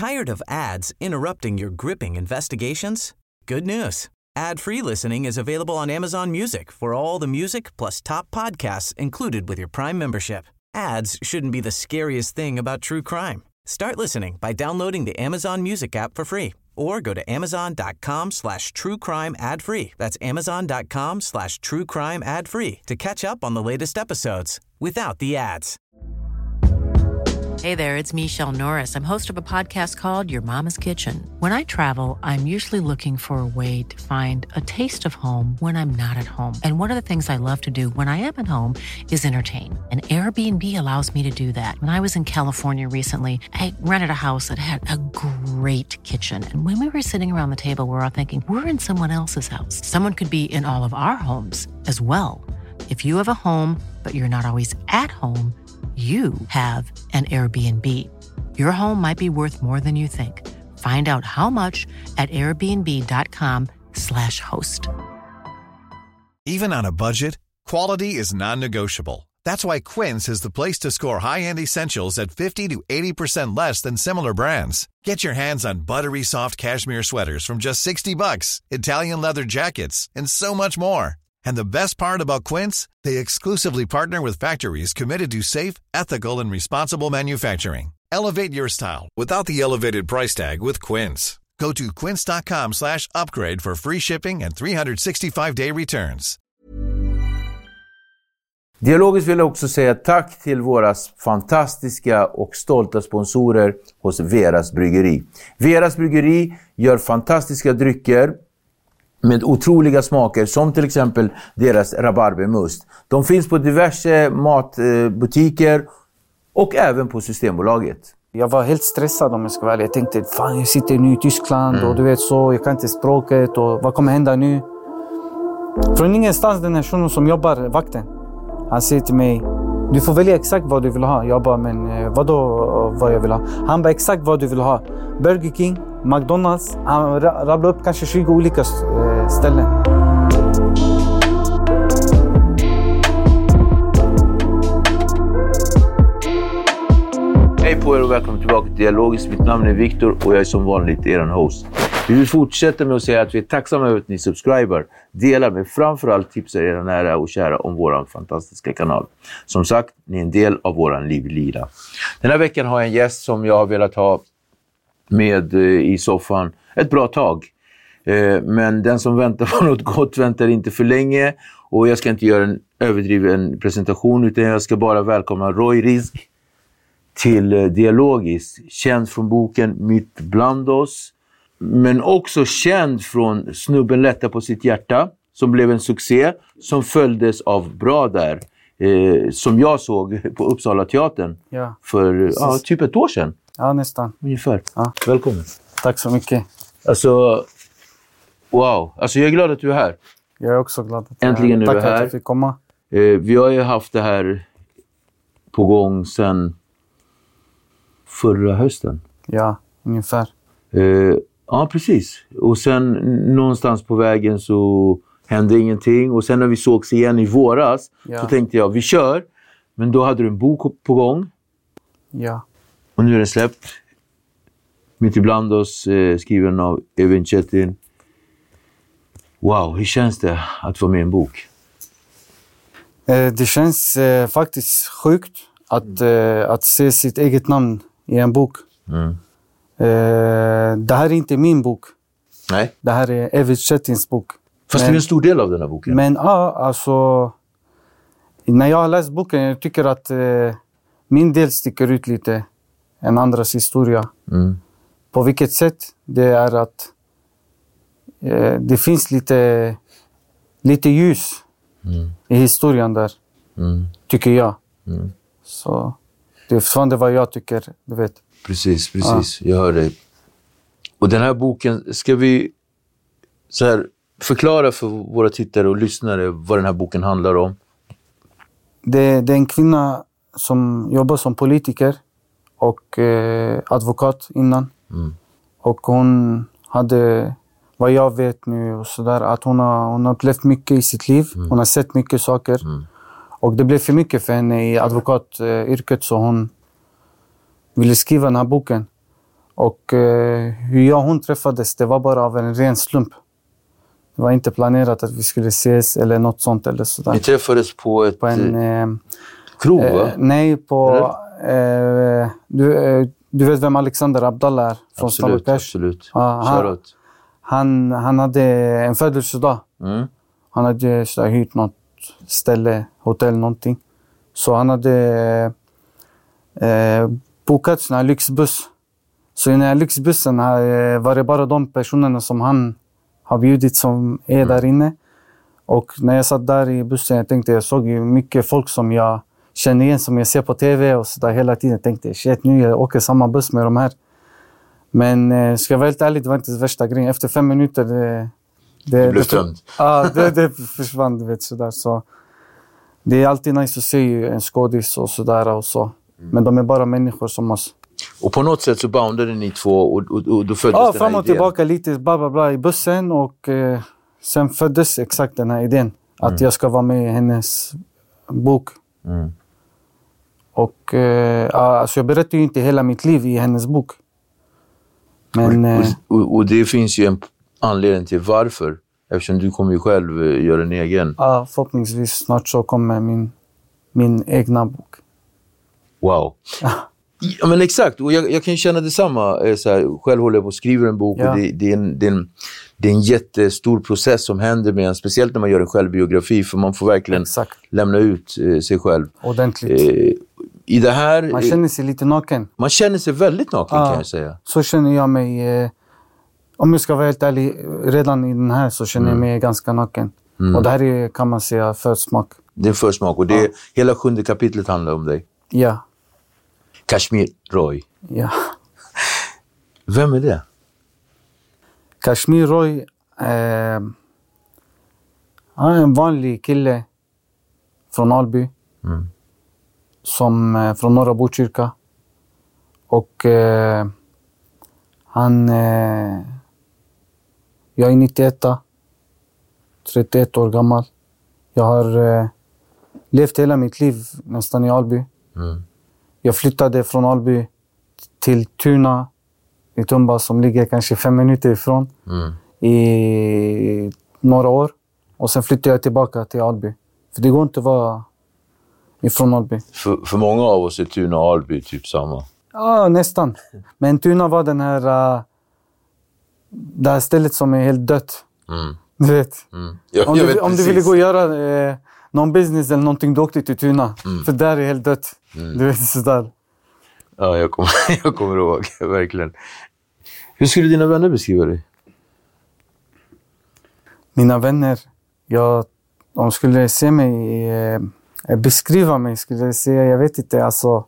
Tired of ads interrupting your gripping investigations? Good news. Ad-free listening is available on Amazon Music for all the music plus top podcasts included with your Prime membership. Ads shouldn't be the scariest thing about true crime. Start listening by downloading the Amazon Music app for free or go to amazon.com/truecrime ad-free. That's amazon.com/truecrime ad-free to catch up on the latest episodes without the ads. Hey there, it's Michelle Norris. I'm host of a podcast called Your Mama's Kitchen. When I travel, I'm usually looking for a way to find a taste of home when I'm not at home. And one of the things I love to do when I am at home is entertain. And Airbnb allows me to do that. When I was in California recently, I rented a house that had a great kitchen. And when we were sitting around the table, we're all thinking, we're in someone else's house. Someone could be in all of our homes as well. If you have a home, but you're not always at home, you have an Airbnb. Your home might be worth more than you think. Find out how much at airbnb.com/host. Even on a budget, quality is non-negotiable. That's why Quince is the place to score high-end essentials at 50 to 80% less than similar brands. Get your hands on buttery soft cashmere sweaters from just $60, Italian leather jackets, and so much more. And the best part about Quince, they exclusively partner with factories committed to safe, ethical, and responsible manufacturing. Elevate your style without the elevated price tag with Quince. Go to quince.com/upgrade for free shipping and 365-day returns. Dialogiskt vill jag också säga tack till våra fantastiska och stolta sponsorer hos Veras Bryggeri. Veras Bryggeri gör fantastiska drycker med otroliga smaker, som till exempel deras rabarbermust. De finns på diverse matbutiker och även på Systembolaget. Jag var helt stressad om jag ska vara ärlig. Jag tänkte, fan jag sitter nu i Tyskland och du vet så, jag kan inte språket och vad kommer hända nu? Från ingenstans den här shunon som jobbar vakten, han säger till mig, du får välja exakt vad du vill ha. Jag bara, men vadå vad jag vill ha? Han bara, exakt vad du vill ha. Burger King, McDonalds, han rabblade upp kanske 20 olika ställen. Hej på er och välkommen tillbaka till Dialogiskt. Mitt namn är Viktor och jag är som vanligt er host. Vi vill fortsätta med att säga att vi är tacksamma över att ni subscriber, delar med framförallt tipsar era nära och kära om våran fantastiska kanal. Som sagt, ni är en del av våran livlina. Den här veckan har jag en gäst som jag har velat ha med i soffan ett bra tag. Men den som väntar på något gott väntar inte för länge. Och jag ska inte göra en överdriven presentation utan jag ska bara välkomna Roy Rizk till Dialogiskt. Känd från boken Mitt bland oss. Men också känd från Snubben lättar på sitt hjärta. Som blev en succé. Som följdes av Bra där. Som jag såg på Uppsala teatern. Ja. För typ ett år sedan. Ja, nästan. Ungefär. Ja. Välkommen. Tack så mycket. Alltså, wow. Alltså jag är glad att du är här. Jag är också glad att äntligen är du här. Tack att jag fick komma. Vi har ju haft det här på gång sedan förra hösten. Ja, ungefär. Ja, precis. Och sen någonstans på vägen så hände ingenting. Och sen när vi sågs igen i våras så tänkte jag, vi kör. Men då hade du en bok på gång. Ja. Och nu är den släppt. Mitt ibland oss, skriven av Evin Cetin. Wow, hur känns det att vara med i en bok? Det känns faktiskt sjukt att se sitt eget namn i en bok. Mm. Det här är inte min bok. Nej. Det här är Evin Cetins bok. Fast det är en stor del av den här boken. Men alltså, när jag har läst boken, jag tycker att min del sticker ut lite än andras historia. Mm. På vilket sätt? Det är att det finns lite ljus i historien där. Mm. Tycker jag. Mm. Så det är fortfarande vad jag tycker, du vet. Precis. Ja. Jag hör dig. Och den här boken, ska vi så här förklara för våra tittare och lyssnare vad den här boken handlar om? Det är en kvinna som jobbar som politiker och advokat innan. Mm. Och hon hade, vad jag vet nu och sådär, att hon har upplevt mycket i sitt liv. Mm. Hon har sett mycket saker. Mm. Och det blev för mycket för henne i advokatyrket, så hon ville skriva den här boken. Och hur jag och hon träffades, det var bara av en ren slump. Det var inte planerat att vi skulle ses eller något sånt eller sådär. Ni träffades på en krog, va? Nej, du vet vem Alexander Abdallah är från Stammerpers? Absolut. Han hade en födelsedag. Han hade hyrt något ställe, hotell, någonting. Så han hade bokat sån här lyxbuss. Så i den här lyxbussen var det bara de personerna som han har bjudit som är där inne. Och när jag satt där i bussen, jag såg ju mycket folk som jag känner igen, som jag ser på tv och så där hela tiden. Jag tänkte, shit, nu jag åker samma buss med de här. Men ska jag vara helt ärlig, det var inte det värsta grejen. Efter 5 minuter, det blev tömt. Ja, det försvann, du vet, sådär. Så det är alltid nice att se en skådis och sådär och så. Men de är bara människor som oss. Och på något sätt så boundade ni två och då föddes den här idén. Fram och tillbaka lite i bussen och sen föddes exakt den här idén. Att jag ska vara med i hennes bok. Och alltså jag berättar ju inte hela mitt liv i hennes bok. Men, och det finns ju en anledning till varför. Eftersom du kommer ju själv göra en egen. Ja, förhoppningsvis snart så kommer min egna bok. Wow. Ja, men exakt. Och jag kan känna detsamma. Så här, själv håller jag på att skriva en bok. Och det är en jättestor process som händer med en. Speciellt när man gör en självbiografi. För man får verkligen lämna ut sig själv. Ordentligt. I det här, man känner sig lite naken. Man känner sig väldigt naken, kan jag säga. Så känner jag mig. Om jag ska vara helt ärlig, redan i den här så känner jag mig ganska naken. Och det här är, kan man säga, försmak. Det är försmak och det hela 7:e kapitlet handlar om dig. Ja. Kashmir Roy. Ja. Vem är det? Kashmir Roy han är en vanlig kille från Alby. Som från norra Botkyrka. Och jag är 91, 31 år gammal. Jag har levt hela mitt liv nästan i Alby. Jag flyttade från Alby till Tuna i Tumba som ligger kanske 5 minuter ifrån i några år. Och sen flyttade jag tillbaka till Alby. För det går inte att vara ifrån Alby. För många av oss är Tuna och Alby typ samma. Ja, nästan. Men Tuna var den här det här stället som är helt dött. Du vet. Om du ville gå och göra någon business eller någonting, du åkte till Tuna. För där är helt dött. Du vet, sådär. Ja, jag kommer ihåg. Verkligen. Hur skulle dina vänner beskriva dig? Mina vänner, de skulle se mig, beskriva mig, skulle jag säga, jag vet inte, alltså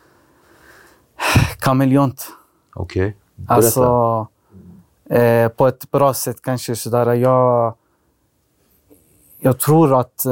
kameleont. Okej. Alltså på ett bra sätt kanske sådär. Jag tror att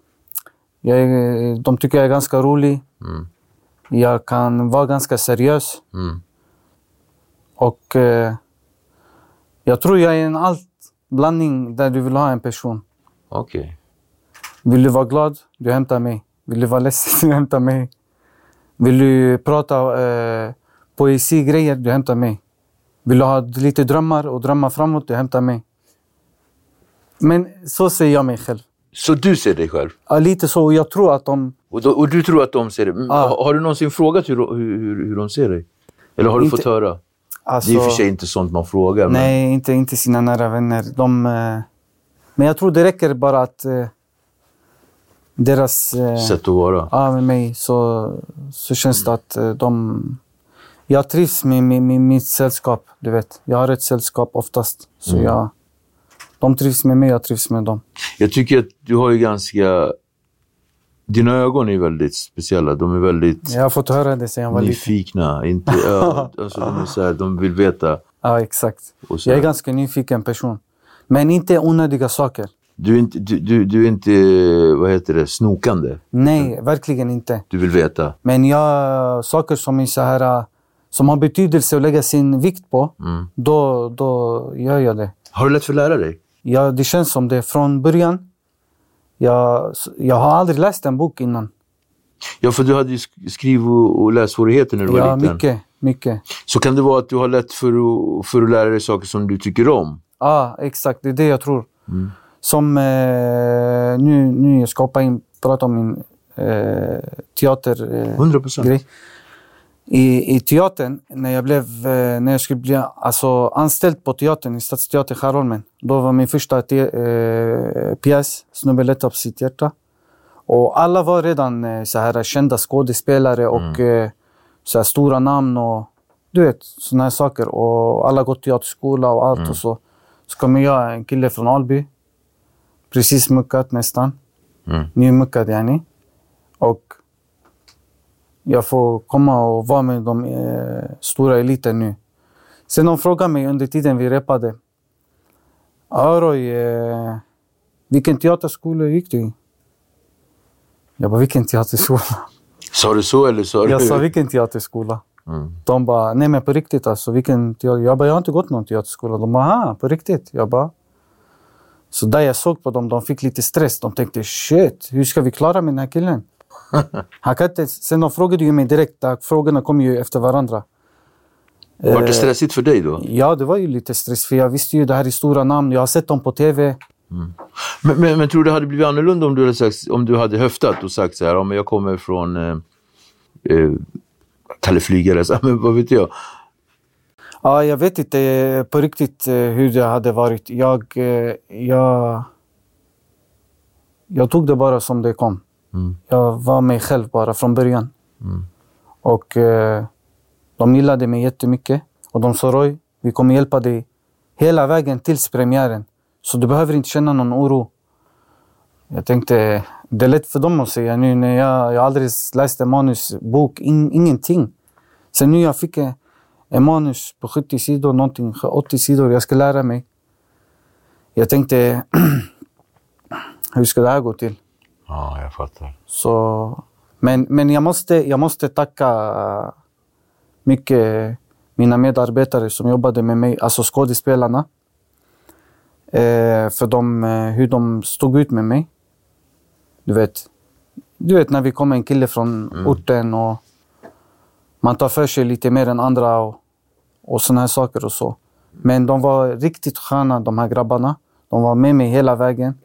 de tycker jag är ganska rolig. Jag kan vara ganska seriös. Och jag tror jag är en blandning där du vill ha en person. Okej. Vill du vara glad? Du hämtar mig. Vill du vara ledsen? Du hämtar mig. Vill du prata poesigrejer? Du hämtar mig. Vill du ha lite drömmar och drömma framåt? Du hämtar mig. Men så ser jag mig själv. Så du ser dig själv? Ja, lite så. Och jag tror att de... Och du tror att de ser dig? Har du någonsin frågat hur de ser dig? Eller har du fått höra? Alltså, det är i och för sig inte sånt man frågar. Nej, inte sina nära vänner. Men jag tror det räcker bara att deras... sätt att vara. Ja, med mig så känns det att jag trivs med mitt sällskap, du vet. Jag har ett sällskap oftast. Så de trivs med mig, jag trivs med dem. Jag tycker att du har ju ganska... Dina ögon är väldigt speciella. De är väldigt... Jag har fått höra det sen jag var nyfikna. Alltså de är så här, de vill veta. Ja, exakt. Jag är ganska nyfiken person. Men inte onödiga saker. Du är inte, vad heter det, snokande? Nej, verkligen inte. Du vill veta? Men saker som är så här, som har betydelse att lägga sin vikt på, då gör jag det. Har du lätt för att lära dig? Ja, det känns som det från början. Jag har aldrig läst en bok innan. Ja, för du hade ju skriv- och lässvårigheter när du var liten. Ja, mycket. Så kan det vara att du har lätt för att lära dig saker som du tycker om? Ja, exakt. Det är det jag tror. Som nu jag ska prata om min teatergrej. 100%. I teatern, när jag skulle bli anställd på teatern i Stadsteater Skärholmen, då var min första pjäs Snubben lättar på sitt hjärta. Och alla var redan så här kända skådespelare och så här stora namn och du vet, såna här saker. Och alla gått teaterskola och allt och så. Så kommer jag, en kille från Alby, precis muckat nästan. Nymuckat yani. Och jag får komma och vara med de stora eliten nu. Sen de frågade mig under tiden vi repade. Roy, vilken teaterskola gick du i? Jag bara, vilken teaterskola? Sa du så eller sa du? Jag sa, vilken teaterskola? De bara, nej men på riktigt alltså, vilken teater? Jag bara, jag har inte gått någon teaterskola. De bara, på riktigt? Jag bara. Så där jag såg på dem, de fick lite stress. De tänkte, shit, hur ska vi klara med den här killen? Han kan inte, sen de frågade ju mig direkt, frågorna kom ju efter varandra. Var det stressigt för dig då? Ja, det var ju lite stress, för jag visste ju det här är stora namn, jag har sett dem på tv. Men tror du det hade blivit annorlunda om du hade höftat och sagt så här, om jag kommer från Kalleflygare, så men vad vet jag? Ja, jag vet inte på riktigt hur det hade varit. Jag tog det bara som det kom. Jag var mig själv bara från början. Och de gillade mig jättemycket. Och de sa, Roy, vi kommer hjälpa dig hela vägen tills premiären. Så du behöver inte känna någon oro. Jag tänkte, det är lätt för dem att säga nu när jag aldrig läste manusbok, ingenting. Sen nu jag fick en manus på 70 sidor, någonting 80 sidor, jag ska lära mig. Jag tänkte, hur ska det här gå till? Ja, jag fattar. Så, men jag måste tacka mycket mina medarbetare som jobbade med mig, alltså skådespelarna. För hur de stod ut med mig. Du vet när vi kommer en kille från orten och man tar för sig lite mer än andra och såna här saker och så. Men de var riktigt sköna, de här grabbarna. De var med mig hela vägen.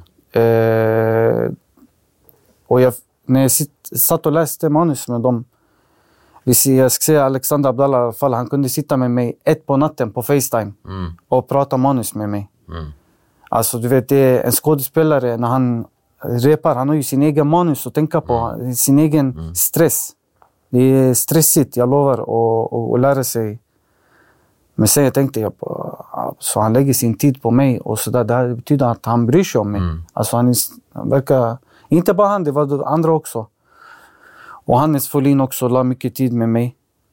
Och när jag satt och läste manus med dem, jag ska säga Alexander Abdallah i alla fall, han kunde sitta med mig 1 på natten på FaceTime och prata manus med mig. Alltså du vet, det är en skådespelare när han repar, han har ju sin egen manus att tänka på, sin egen stress. Det är stressigt, jag lovar, att lära sig. Men sen jag tänkte, så han lägger sin tid på mig och sådär, det betyder att han bryr sig om mig. Alltså han verkar, inte bara han, det var andra också. Och Hannes Folin också la mycket tid med mig.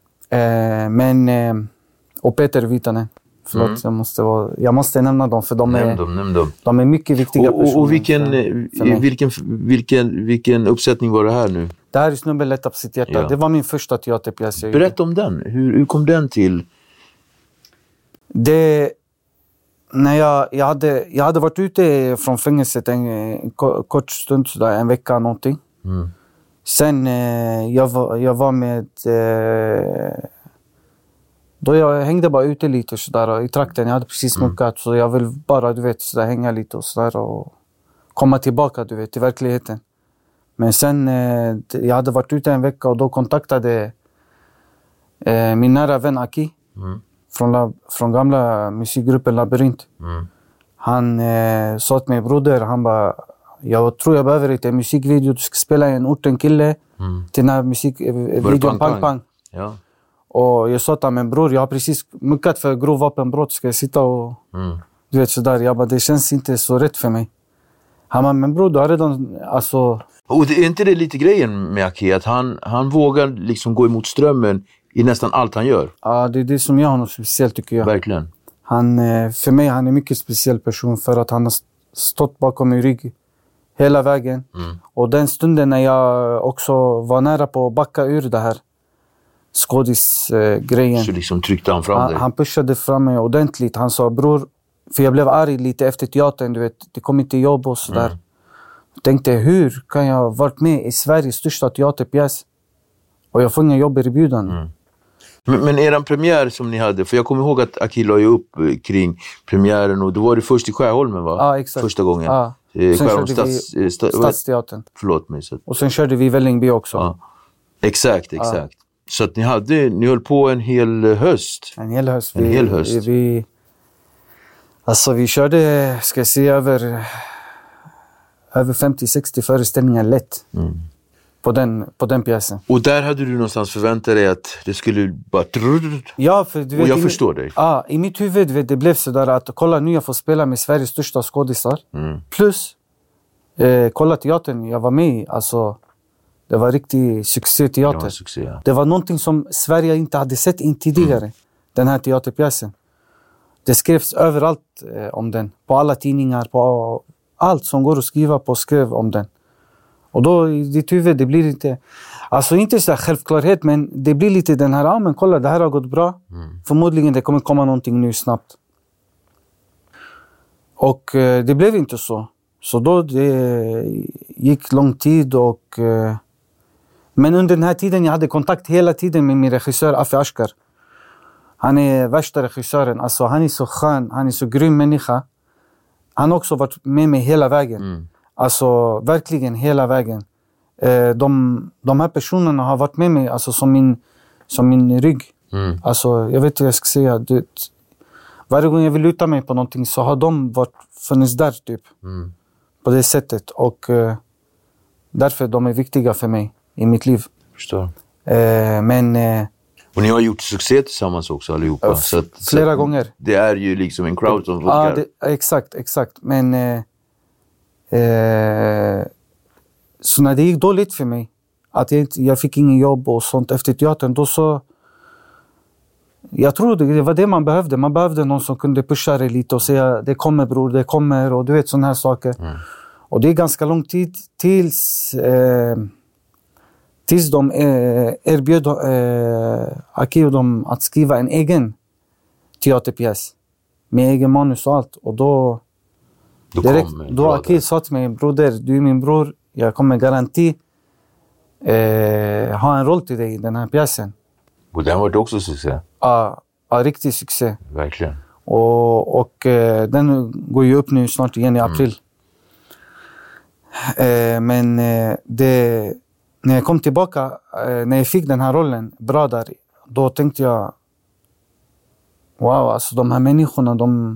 Och Peter Vitanen. Förlåt, jag måste nämna dem för de är mycket viktiga personer. Och vilken uppsättning var det här nu? Det här är Snubben lättar på sitt hjärta. Ja. Det var min första teaterpjäs. Berätta om den. Hur kom den till? När jag hade varit ute från fängelset en kort stund, sådär, en vecka någonting. Sen jag var med... Då jag hängde bara ute lite sådär i trakten. Jag hade precis muckat, så jag vill bara, du vet, sådär, hänga lite och sådär och komma tillbaka, du vet, till verkligheten. Men sen, jag hade varit ute en vecka och då kontaktade min nära vän Aki från gamla musikgruppen Labyrint. Han sa till mig, broder, han bara, jag tror jag behöver ett musikvideo, du ska spela en orten kille till den här musikvideon Pang Pang. Ja. Och jag sa till men bror, jag har precis muckat för grov vapenbrott, ska jag sitta och du vet sådär. Jag bara, det känns inte så rätt för mig. Han bara, men bror, du har redan, alltså... Och är inte det lite grejen med Aki, att han vågar liksom gå emot strömmen i nästan allt han gör? Ja, det är det som gör honom speciellt, tycker jag. Verkligen. För mig, han är en mycket speciell person för att han har stått bakom min rygg hela vägen. Och den stunden när jag också var nära på att backa ur det här skådisgrejen. Så liksom tryckte han fram dig? Han pushade fram mig ordentligt. Han sa, bror, för jag blev arg lite efter teatern, du vet, det kom inte jobb och sådär. Jag tänkte, hur kan jag ha varit med i Sveriges största teaterpjäs och jag får inga jobb erbjudande? Men eran premiär som ni hade, för jag kommer ihåg att Akil la ju upp kring premiären och då var det först i Skärholmen va? Ja, exakt. Första gången. Ja. Sen körde vi Stadsteatern. Förlåt mig. Så. Och sen körde vi Vällingby också. Ja. Exakt. Så att ni höll på en hel höst. En hel höst. Vi körde, ska jag säga, över 50-60 föreställningar lätt. På den pjäsen. Och där hade du någonstans förväntat dig att det skulle bara... Ja, för du vet... Och jag förstår dig. Ja, i mitt huvud det blev sådär att kolla nu jag får spela med Sveriges största skådisar. Plus, kolla teatern jag var med i. Alltså, det var riktig succéteater. Det var succé, ja. Det var någonting som Sverige inte hade sett in tidigare. Den här teaterpjäsen. Det skrevs överallt om den. På alla tidningar, på allt som går att skriva på skrev om den. Och då i ditt huvud, det blir inte... Alltså inte så självklarhet, men det blir lite den här... men kolla, det här har gått bra. Förmodligen det kommer komma någonting nu snabbt. Och det blev inte så. Så då det gick lång tid och... men under den här tiden, jag hade kontakt hela tiden med min regissör Afi Ashkar. Han är värsta regissören. Alltså han är så skön, han är så grym människa. Han har också varit med mig hela vägen. Alltså verkligen hela vägen. De här personerna har varit med mig alltså, som min rygg. Alltså jag vet inte vad jag ska säga. Varje gång jag vill luta mig på någonting så har de funnits där typ. På det sättet. Och därför de är viktiga för mig i mitt liv. Förstår. Och ni har gjort succé tillsammans också allihopa. Flera gånger. Det är ju liksom en crowd som funkar. Ja, exakt. Men så när det gick dåligt för mig, att jag fick ingen jobb och sånt efter teatern, då så... Jag tror det var det man behövde. Man behövde någon som kunde pusha det lite och säga det kommer bror, det kommer och du vet sådana här saker. Och det är ganska lång tid tills de erbjöd Aki och dem att skriva en egen teaterpjäs med egen manus och allt. Och då Aki sa till mig, broder, du är min bror, jag kommer garanti ha en roll till dig i den här pjäsen. Och den var också succé? Ja, riktig succé. Verkligen. Och den går ju upp nu snart igen i april. Men när jag kom tillbaka, när jag fick den här rollen, bra där, då tänkte jag, wow, alltså de här människorna,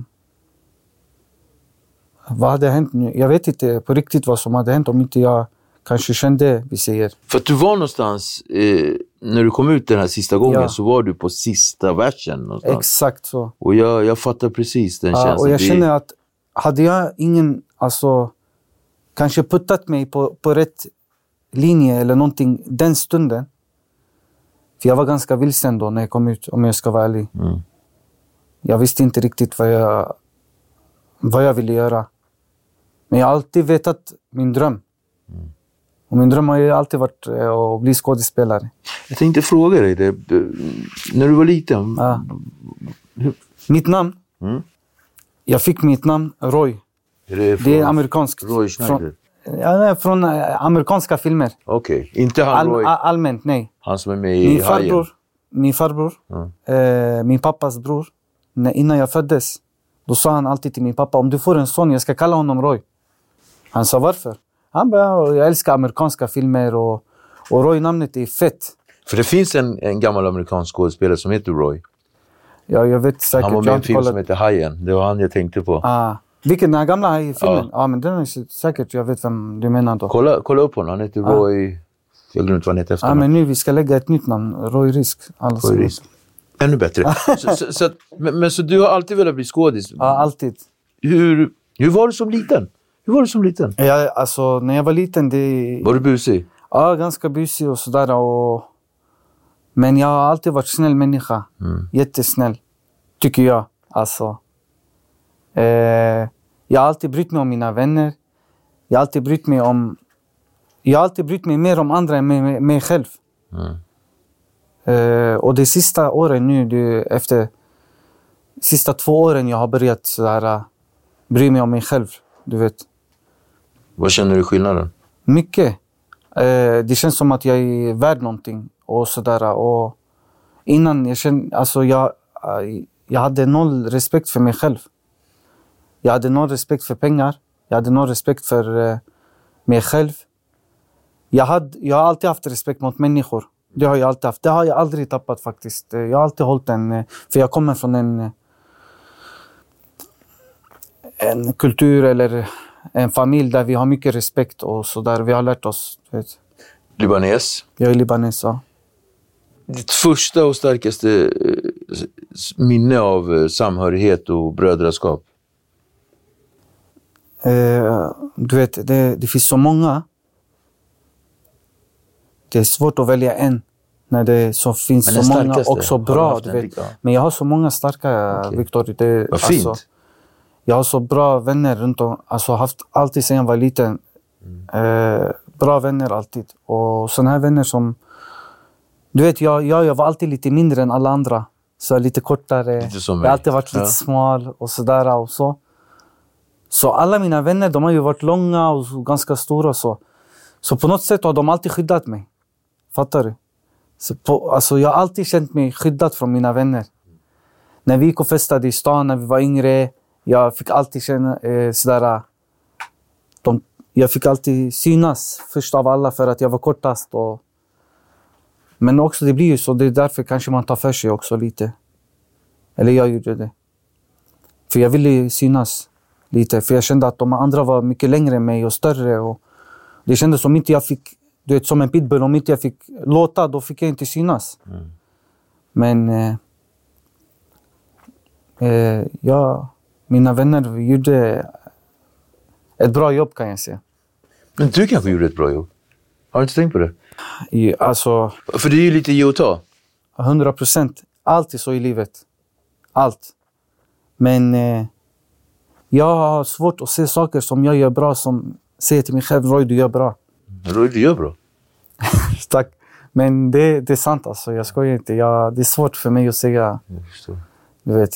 vad hade hänt nu? Jag vet inte på riktigt vad som hade hänt om inte jag kanske kände, vi säger. För att du var någonstans, när du kom ut den här sista gången så var du på sista versen någonstans. Exakt så. Och jag fattar precis den känslan. Och jag känner att hade jag ingen, alltså kanske puttat mig på rätt linje eller någonting den stunden. För jag var ganska vilsen då när jag kom ut, om jag ska vara ärlig. Jag visste inte riktigt vad jag ville göra. Men jag har alltid vetat min dröm. Och min dröm har ju alltid varit att bli skådespelare. Jag tänkte fråga dig det. När du var liten. Mitt namn? Jag fick mitt namn Roy. Det är amerikanskt. Roy Schneider? Från amerikanska filmer. Okej. Inte han Roy? Allmänt, nej. Han som är med i Hajen? Min farbror. Min pappas bror. Innan jag föddes. Då sa han alltid till min pappa, om du får en son, jag ska kalla honom Roy. Han sa varför? Han bara, jag älskar amerikanska filmer och Roy-namnet är fett. För det finns en gammal amerikansk skådespelare som heter Roy. Ja, jag vet säkert. Han var med i en film som heter Hajen. Det var han jag tänkte på. Vilken, den här gamla filmen? Ja, men den är säkert, jag vet vem du menar då. Kolla upp honom, han heter Roy... Jag glömde inte vad han heter efter. Men nu vi ska lägga ett nytt namn, Roy Risk. Roy Risk. Ännu bättre. Så du har alltid velat bli skådis? Ja, alltid. Hur var du som liten? Ja, alltså när jag var liten Var du busig? Ja, ganska busig och sådär. Men jag har alltid varit snäll människa. Jättesnäll. Tycker jag. Alltså. Jag har alltid brytt mig om mina vänner. Jag har alltid brytt mig mer om andra än mig själv. Och de sista åren nu, efter sista 2 åren jag har börjat sådär, bry mig om mig själv, du vet. Vad känner du skillnaden? Mycket. Det känns som att jag är värd någonting och sådär. Och innan jag kände, alltså jag hade noll respekt för mig själv. Jag hade noll respekt för pengar. Jag hade noll respekt för mig själv. Jag har alltid haft respekt mot människor. Det har jag alltid haft. Det har jag aldrig tappat faktiskt. Jag har alltid hållit för jag kommer från en kultur eller en familj där vi har mycket respekt och så där vi har lärt oss. Vet. Libanes? Jag är libanes, ja. Ditt första och starkaste minne av samhörighet och brödraskap? Du vet, det finns så många. Det är svårt att välja en när det så finns så många också bra. Du vet. Men jag har så många starka, Victor. Vad fint. Alltså, jag har så bra vänner runt om. Alltså haft alltid sedan jag var liten. Bra vänner alltid. Och sådana här vänner som... Du vet, jag var alltid lite mindre än alla andra. Så lite kortare. Lite som jag har alltid varit lite smal och sådär och så. Så alla mina vänner, de har ju varit långa och ganska stora och så. Så på något sätt har de alltid skyddat mig. Fattar du? Alltså jag har alltid känt mig skyddad från mina vänner. När vi gick och festade i stan när vi var yngre. Jag fick alltid känna sådär... Jag fick alltid synas först av alla för att jag var kortast. Men också det blir ju så. Det är därför kanske man tar för sig också lite. Eller jag gjorde det. För jag ville synas lite. För jag kände att de andra var mycket längre än mig och större. Och det kändes som inte jag fick... Du vet, som en pitbull. Om inte jag fick låta, då fick jag inte synas. Men... mina vänner gjorde ett bra jobb kan jag säga. Men du kanske gjorde ett bra jobb? Har du inte tänkt på det? Alltså... För det är ju lite ge och ta. 100%. Allt är så i livet. Allt. Men jag har svårt att se saker som jag gör bra som säger till mig själv, Roy, du gör bra. Roy, du gör bra. Tack. Men det är sant alltså. Jag skojar inte. Det är svårt för mig att säga. Jag förstår. Du vet.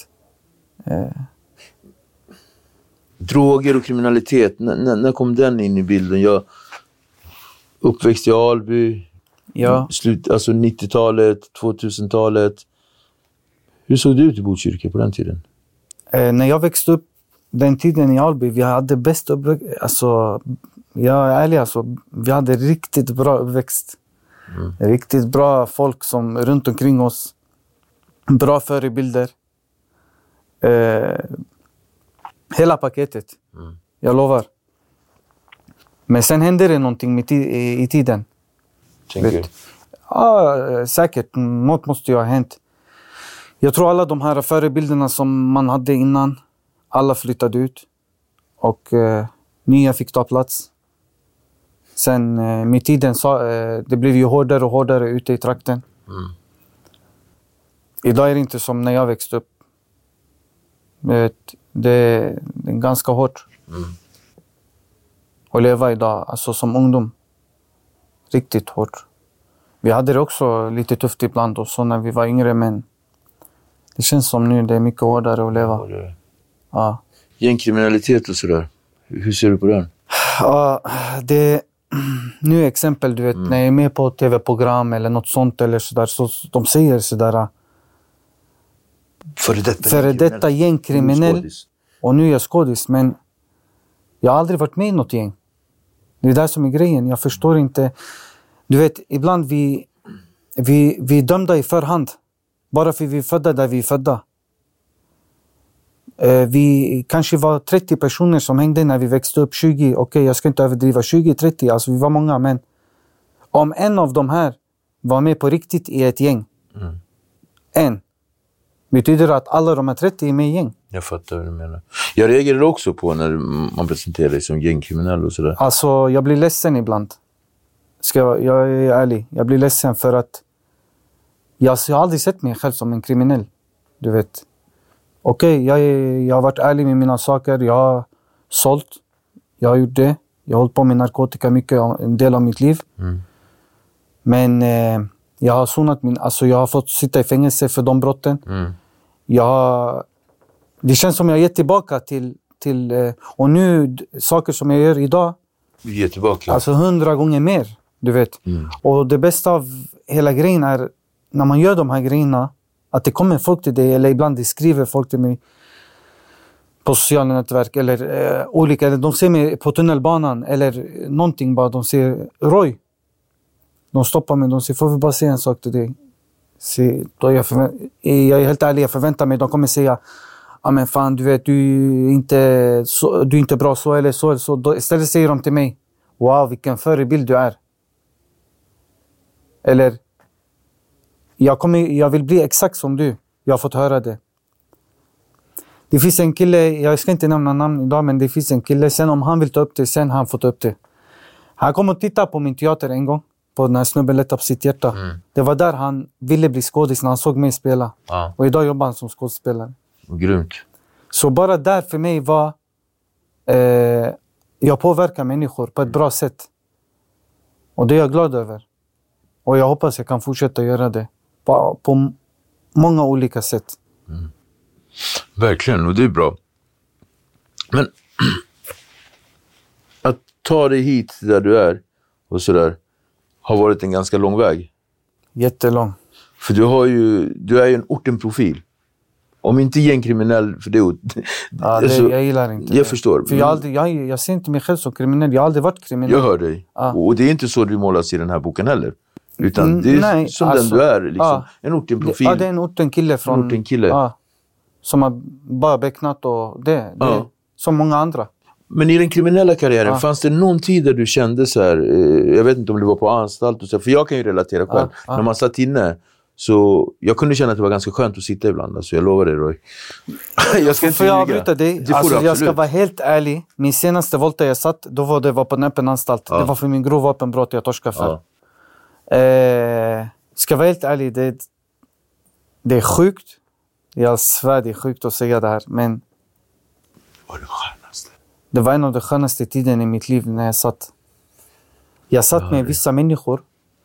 Droger och kriminalitet, när kom den in i bilden? Jag uppväxt i Alby, alltså 90-talet, 2000-talet. Hur såg det ut i Botkyrka på den tiden? När jag växte upp den tiden i Alby, vi hade bäst uppväxt. Alltså, jag är ärlig alltså, vi hade riktigt bra uppväxt. Riktigt bra folk som runt omkring oss. Bra förebilder. Hela paketet. Jag lovar. Men sen hände det någonting i tiden. Tänker. Ja, säkert. Något måste ju ha hänt. Jag tror alla de här förebilderna som man hade innan, alla flyttade ut. Och nya fick ta plats. Sen med tiden det blev ju hårdare och hårdare ute i trakten. Idag är det inte som när jag växte upp. Det är ganska hårt att leva idag, alltså som ungdom. Riktigt hårt. Vi hade det också lite tufft ibland och så när vi var yngre, men det känns som nu det är mycket hårdare att leva. Ja. Gängkriminalitet och sådär. Hur ser du på den? Ja, nu exempel, du vet, när jag är med på tv-program eller något sånt eller sådär, så de säger sådär. Före detta gängkriminell. Och nu är jag skådis, men jag har aldrig varit med i något gäng. Det är det som är grejen. Jag förstår inte. Du vet, ibland vi är dömda i förhand. Bara för vi är födda där vi är födda. Vi kanske var 30 personer som hängde när vi växte upp. 20, okej, jag ska inte överdriva. 20-30, alltså vi var många. Men om en av de här var med på riktigt i ett gäng. Betyder det att alla de här 30 är med i gäng? Jag fattar vad du menar. Jag reagerade också på när man presenterar dig som gängkriminell och sådär. Alltså, jag blir ledsen ibland. Jag är ärlig. Jag blir ledsen för att jag har aldrig sett mig själv som en kriminell. Du vet. Okej, jag har varit ärlig med mina saker. Jag har sålt. Jag har gjort det. Jag har hållit på med narkotika mycket, en del av mitt liv. Men jag har sonat jag har fått sitta i fängelse för de brotten. Det känns som jag gett tillbaka till och nu saker som jag gör idag. Du ger tillbaka. Alltså 100 gånger mer, du vet. Och det bästa av hela grejen är när man gör de här grejerna, att det kommer folk till dig, eller ibland det skriver folk till mig på sociala nätverk, eller olika, eller de ser mig på tunnelbanan, eller någonting bara, de ser Roy. De stoppar mig, de säger, får vi bara säga en sak till dig? Då jag är helt ärlig, jag förväntar mig, de kommer säga, ja men fan, du vet, du är inte bra så eller så. Eller så. Då istället säger de till mig, wow, vilken förebild du är. Eller, jag vill bli exakt som du. Jag har fått höra det. Det finns en kille, jag ska inte nämna namn idag, men det finns en kille, sen om han vill ta upp det, sen han får ta upp det. Han kom och tittade på min teater en gång, på den här snubben lätt på sitt hjärta. Det var där han ville bli skådis när han såg mig spela. Och idag jobbar han som skådespelare. Grymt. Så bara där för mig var, jag påverkar människor på ett bra sätt. Och det är jag glad över. Och jag hoppas jag kan fortsätta göra det på många olika sätt. Verkligen, och det är bra. Men att ta dig hit där du är och sådär har varit en ganska lång väg. Jättelång. För du är ju en ortenprofil. Om inte gängkriminell, för det jag gillar inte. Jag förstår. För jag ser inte mig själv som kriminell. Jag har aldrig varit kriminell. Jag hör dig. Och det är inte så du målas i den här boken heller. Utan det är som den du är. Liksom. En ortenprofil. Ja, det är en ortenkille från... En ortenkille. Som har bara becknat och det som många andra. Men i den kriminella karriären, fanns det någon tid där du kände så här, jag vet inte om du var på anstalt och så, för jag kan ju relatera själv. När man satt inne, så jag kunde känna att det var ganska skönt att sitta ibland. Alltså jag lovar dig, Roy. Jag ska inte får jag avbryta dig? Alltså, jag ska vara helt ärlig. Min senaste våldtäkt jag satt, då var det på en öppen anstalt. Det var för min grov vapenbrott jag torskade för. Ska vara helt ärlig, det är sjukt. Jag svär, det är sjukt att säga det här, men var det skönaste? Det var en av de skönaste tiden i mitt liv när jag satt med vissa människor.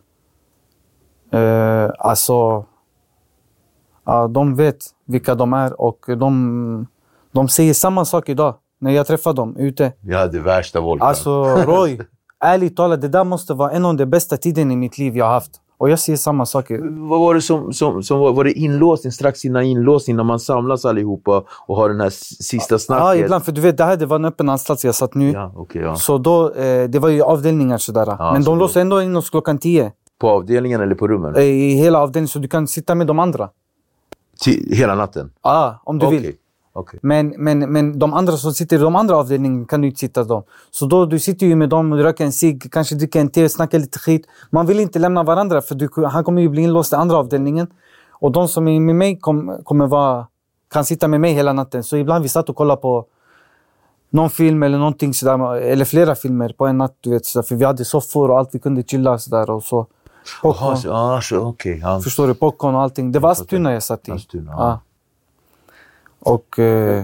Alltså, de vet vilka de är och de säger samma sak idag när jag träffar dem ute. Ja, det värsta våldet. Alltså, Roy, ärligt talat, det där måste vara en av de bästa tiden i mitt liv jag har haft. Och jag säger samma saker. Vad var det som var det inlåsning, strax innan inlåsning, när man samlas allihopa och har den här sista snacket? Ja, ibland, för du vet, det var en öppen anstalt jag satt nu. Så då, det var ju avdelningar sådär. Men de låser ändå in oss 10:00. På avdelningen eller på rummen? I hela avdelningen, så du kan sitta med de andra. Hela natten? Ja, om du vill. Okay. Men de andra som sitter i de andra avdelningen kan du inte sitta dem. Så då du sitter ju med dem och du röker en cigg, kanske dricker en te, snackar lite skit. Man vill inte lämna varandra, för han kommer ju bli inlåst i andra avdelningen. Och de som är med mig kan sitta med mig hela natten. Så ibland vi satt och kollade på någon film eller någonting sådär, eller flera filmer på en natt, du vet, sådär, för vi hade soffor och allt, vi kunde chilla sådär och så. Popcorn. Förstår du, popcorn och allting. Det var Asptuna jag satt i. Och det...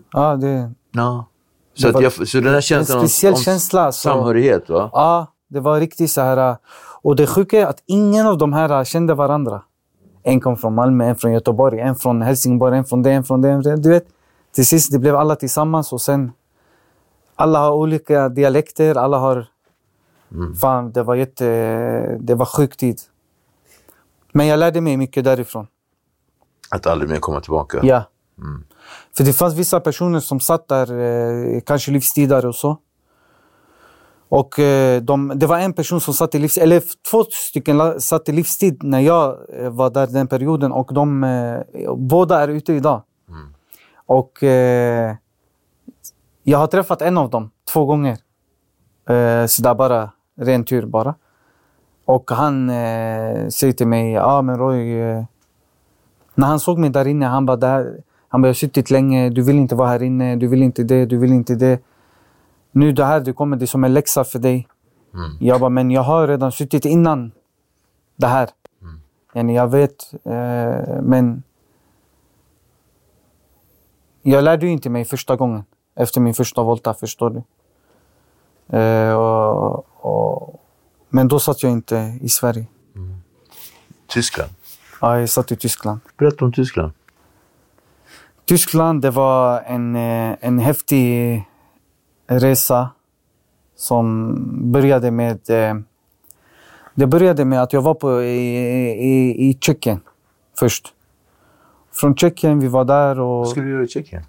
Så den här känslan en speciell känsla, samhörighet, va? Ja, det var riktigt så här. Och det sjuka är att ingen av de här kände varandra. En kom från Malmö, en från Göteborg, en från Helsingborg, en från det. Du vet, till sist det blev alla tillsammans och sen alla har olika dialekter, alla har... Fan, det var sjukt tid. Men jag lärde mig mycket därifrån. Att aldrig mer komma tillbaka? Ja. För det fanns vissa personer som satt där, kanske livstidare och så. Och det var en person som satt i livstid, eller 2 stycken satt i livstid när jag var där den perioden. Och båda är ute idag. Och jag har träffat en av dem 2 gånger. Så där bara, ren tur bara. Och han säger till mig, men Roy, när han såg mig där inne, han bara, jag har suttit länge, du vill inte vara här inne, du vill inte det. Nu det kommer det som en läxa för dig. Jag bara, men jag har redan suttit innan det här. Jag vet, men jag lärde ju inte mig första gången, efter min första volta, förstår du. Men då satt jag inte i Sverige. Tyskland? Ja, jag satt i Tyskland. Berätta om Tyskland. Tyskland, det var en häftig resa som började med Det började med att jag var i Tjeckien först. Från Tjeckien, vi var där och... Vad skulle du göra i Tjeckien?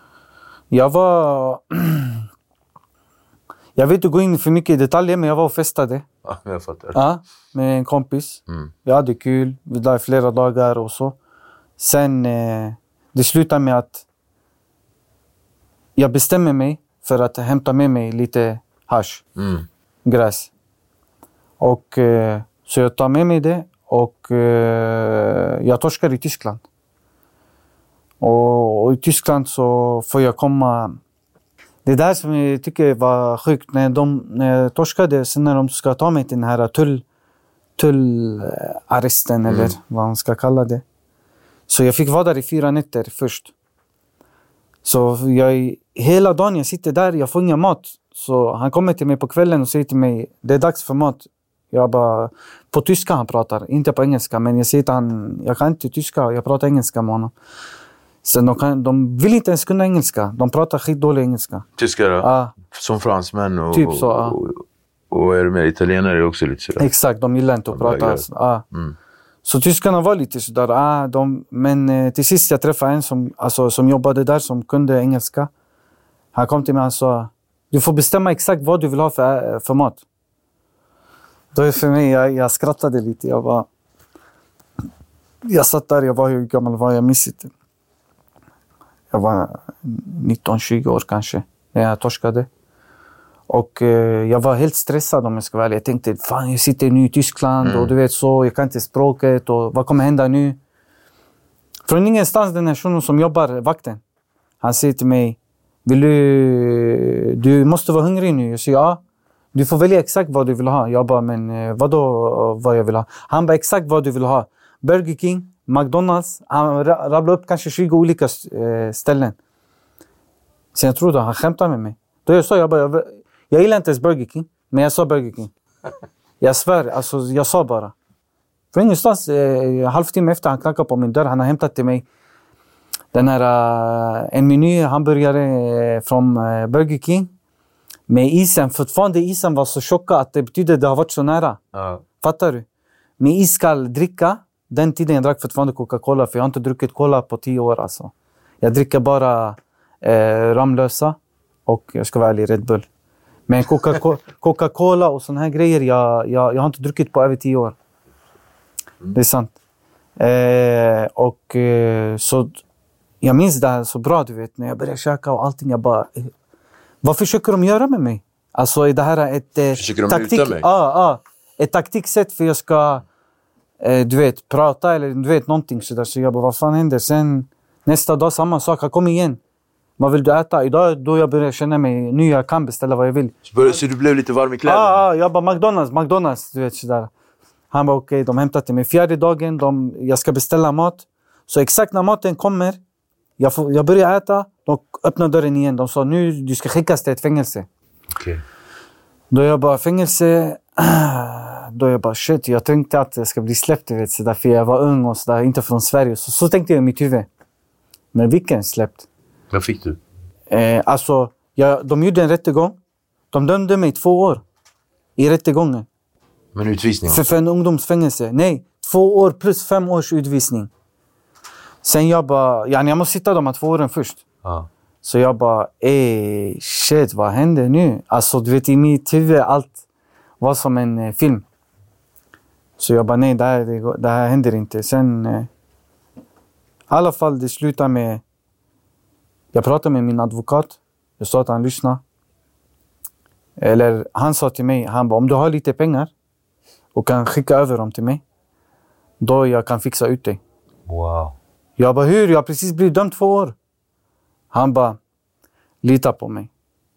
Jag vet inte gå in för mycket i detaljer, men jag var och festade. Ja, jag fattar. Ja, med en kompis. Vi hade kul, vi var där flera dagar och så. Sen, det slutade med att jag bestämmer mig för att hämta med mig lite hasch, gräs. Och så jag tar med mig det och jag torskar i Tyskland. Och i Tyskland så får jag komma... Det där som jag tycker var sjukt när jag torskade, sen när de ska ta mig till den här tullarresten eller vad man ska kalla det. Så jag fick vara där i 4 nätter först. Så hela dagen jag sitter där, jag får ingen mat. Så han kommer till mig på kvällen och säger till mig, det är dags för mat. Jag bara, på tyska han pratar, inte på engelska. Men jag säger till han, jag kan inte tyska, jag pratar engelska med honom. Så de vill inte ens kunna engelska. De pratar skitdålig engelska. Tyskar då? Ja. Som fransmän och... Typ så, ja. Och är det med italienare också lite sådär? Exakt, de gillar inte att prata. Ja. Så tyskarna var lite sådär. Men till sist jag träffade en som jobbade där som kunde engelska. Han kom till mig och sa, du får bestämma exakt vad du vill ha för mat. Då för mig, jag skrattade lite. Jag satt där, jag var hur gammal var jag minns inte. Jag var 19-20 år kanske när jag torskade. Och jag var helt stressad om jag ska vara ärlig. Jag tänkte, fan jag sitter nu i Tyskland och du vet så, jag kan inte språket och vad kommer hända nu? Från ingenstans den här shunon som jobbar vakten. Han säger till mig, du måste vara hungrig nu. Jag säger ja, du får välja exakt vad du vill ha. Jag bara, men vadå vad jag vill ha? Han bara, exakt vad du vill ha. Burger King, McDonalds, han rabblade upp kanske 20 olika ställen. Så jag trodde han skämtade med mig. Då jag sa, jag gillar inte ens Burger King, men jag sa Burger King. Jag svär, alltså jag sa bara. För ingenstans, halvtimme efter han knackade på min dörr, han har hämtat till mig den här, en meny hamburgare från Burger King. Med isen, fortfarande isen var så tjocka att det betyder att det har varit så nära. Fattar du? Med iskall dricka. Den tiden jag drack fortfarande Coca-Cola, för jag har inte druckit cola på 10 år alltså. Jag dricker bara Ramlösa och jag ska vara ärlig, Red Bull. Men Coca-Cola och såna här grejer, jag har inte druckit på över 10 år. Det är sant. Så jag minns det här så bra, du vet, när jag började käka och allting, jag bara... Vad försöker de göra med mig? Alltså är det här ett försöker de taktik? muta mig? Ja, ett taktiksätt för jag ska du vet, prata eller du vet någonting sådär. Så jag bara, vad fan händer? Sen nästa dag samma sak, kom igen. Vad vill du äta? Idag då jag börjar känna mig nu, jag kan beställa vad jag vill. Så du blev lite varm i kläderna? Jag bara, McDonalds, du vet sådär. Han bara, okej, de hämtar till mig 4:e dagen, jag ska beställa mat. Så exakt när maten kommer, jag börjar äta, de öppnar dörren igen. De sa, nu du ska skickas till ett fängelse. Okay. Då jag bara, fängelse... Då jag bara, shit, jag tänkte att jag ska bli släppt, du vet, sådär, för jag var ung och sådär, inte från Sverige. Så tänkte jag i mitt huvud. Men vilken släppt? Vad fick du? De gjorde en rättegång. De dömde mig 2 år i rättegången. Men utvisning? För en ungdomsfängelse. Nej, 2 år plus 5 års utvisning. Sen jag bara, jag måste sitta de här 2 åren först. Så jag bara, shit, vad händer nu? Alltså, du vet, i mitt huvud, allt var som en film. Så jag bara, nej, det här händer inte. Sen, i alla fall, det slutar med... Jag pratade med min advokat. Jag sa att han lyssnade. Eller han sa till mig, han bara, om du har lite pengar och kan skicka över dem till mig, då jag kan fixa ut dig. Wow. Jag bara, hur? Jag har precis blivit dömd 2 år. Han bara, lita på mig.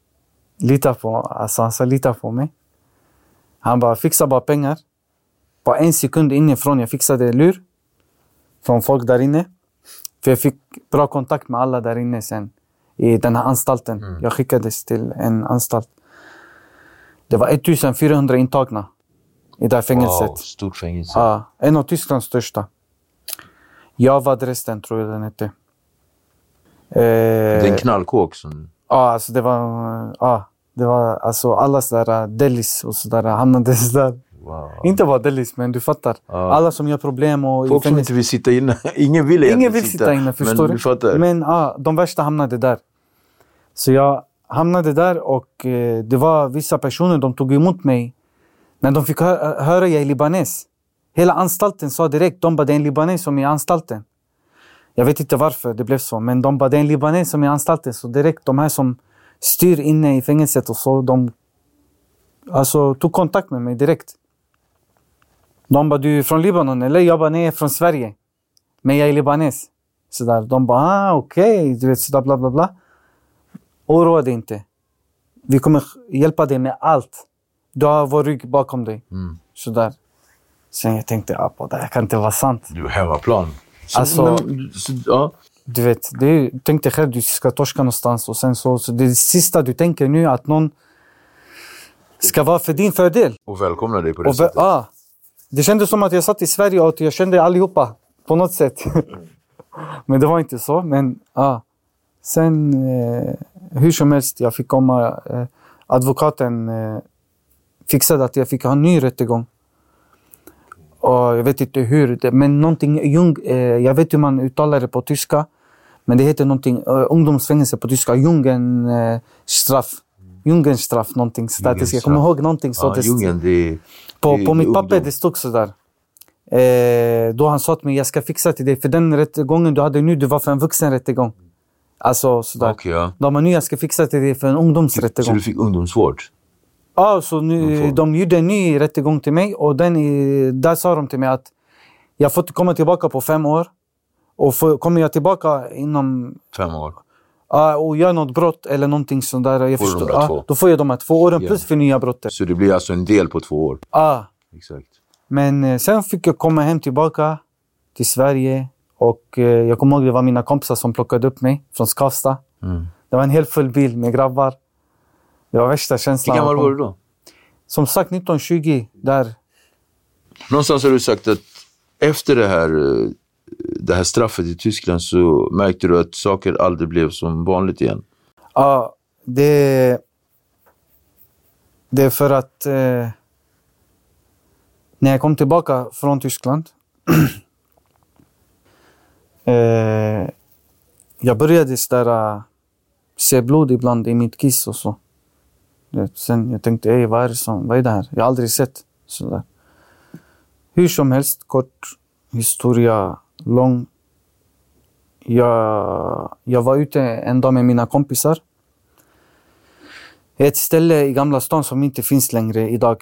Han sa lita på mig. Han bara, fixa bara pengar. På 1 sekund inifrån jag fixade lur från folk där inne. För jag fick bra kontakt med alla där inne sen. I den här anstalten. Jag skickades till en anstalt. Det var 1400 intagna i det här fängelset. Wow, stort fängelse. Ja, en av Tysklands största. Jag var Dresden, tror jag den hette. Det är en knallkåk som... Ja, alltså det var alltså alla sådär delis och sådär hamnade där. Wow. Inte bara delis, men du fattar. Alla som gör problem och... Folk som inte vill sitta inne. Ingen vill sitta inne, förstår du? Fattar. Men de värsta hamnade där. Så jag hamnade där och det var vissa personer, de tog emot mig. När de fick höra jag är libanes. Hela anstalten sa direkt, de bara det är en libanes som är i anstalten. Jag vet inte varför det blev så, men de bara det är en libanes som är i anstalten. Så direkt de här som styr inne i fängelset och så, de tog kontakt med mig direkt. De bara, du är från Libanon eller? Jag bara, nej, jag är från Sverige. Men jag är libanes. Så där. De bara, okej. Du vet, sådär bla bla bla. Oroa dig inte. Vi kommer hjälpa dig med allt. Du har vår rygg bakom dig. Sådär. Sen jag tänkte, det här kan inte vara sant. Du är hemmaplan. Du vet, tänk dig själv, du ska torska någonstans. Och sen så det sista du tänker nu att någon ska vara för din fördel. Och välkomna dig på det sättet. Det kändes som att jag satt i Sverige och jag kände allihopa på något sätt. Men det var inte så. Men sen hur som helst, jag fick komma. Advokaten fixade att jag fick ha en ny rättegång. Och jag vet inte hur. Men någonting, jag vet hur man uttalar det på tyska. Men det heter någonting, ungdomsfängelse på tyska. Jungenstraff någonting. Jag kommer ihåg någonting så. På mitt papper det stod så där. Då han sa till mig, jag ska fixa till dig. För den rättegången du hade nu, det var för en vuxenrättegång. Alltså sådär. Okay, De nu jag ska fixa till dig för en ungdomsrättegång. Så du fick ungdomsvård? Ja, så nu, de gjorde en ny rättegång till mig. Och där sa de till mig att jag får komma tillbaka på 5 år. Och kommer jag tillbaka inom 5 år? Och gör något brott eller någonting sånt där. Jag förstår. Då får jag de här 2 åren plus för nya brottet. Så det blir alltså en del på 2 år? Ja. Exakt. Men sen fick jag komma hem tillbaka till Sverige. Och jag kommer ihåg det var mina kompisar som plockade upp mig från Skavsta. Det var en helt full bil med grabbar. Det var värsta känslan. Hur gammal var du då? Som sagt 19-20 där. Någonstans har du sagt att efter det här straffet i Tyskland så märkte du att saker aldrig blev som vanligt igen. Ja, det är för att när jag kom tillbaka från Tyskland jag började se blod ibland i mitt kiss och så. Sen jag tänkte, vad är det här? Jag har aldrig sett sådär. Hur som helst, kort historia, lång. Jag var ute en dag med mina kompisar. Ett ställe i Gamla stan som inte finns längre idag.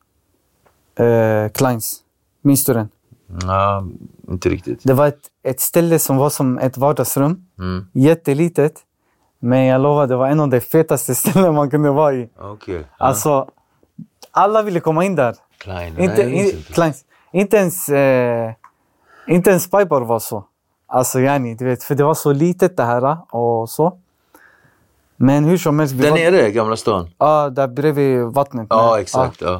Kleins. Minns du den? Ja, inte riktigt. Det var ett ställe som var som ett vardagsrum. Jättelitet. Men jag lovar, det var en av de fetaste ställen man kunde vara i. Okay. Alltså, alla ville komma in där. Kleins. Inte ens Spybar var så. Alltså, du vet, för det var så litet det här och så. Men hur som helst... Där nere, Gamla stan? Ja, där bredvid vattnet. Ja, exakt. Ja.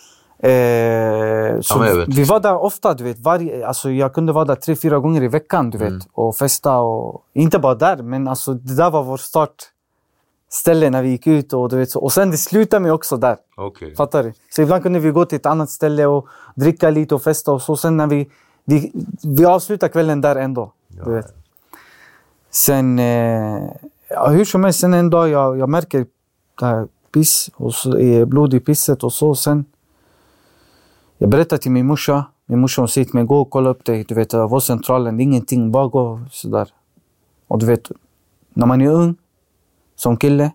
Så vi var där ofta, du vet. Jag kunde vara där 3-4 gånger i veckan, du vet. Och festa och... Inte bara där, men alltså, det där var vår startställe när vi gick ut. Och, du vet, så. Och sen det slutade med också där. Okay. Fattar du? Så ibland kunde vi gå till ett annat ställe och dricka lite och festa. Och så sen när vi avslutar kvällen där ändå. Ja. Du vet. Sen... hur som helst, sen en dag jag märker det här piss och så är blod i pisset och så. Sen jag berättar till min morsa hon säger till mig, gå och kolla upp dig, du vet, vårdcentralen, ingenting, bara gå sådär. Och du vet, när man är ung som kille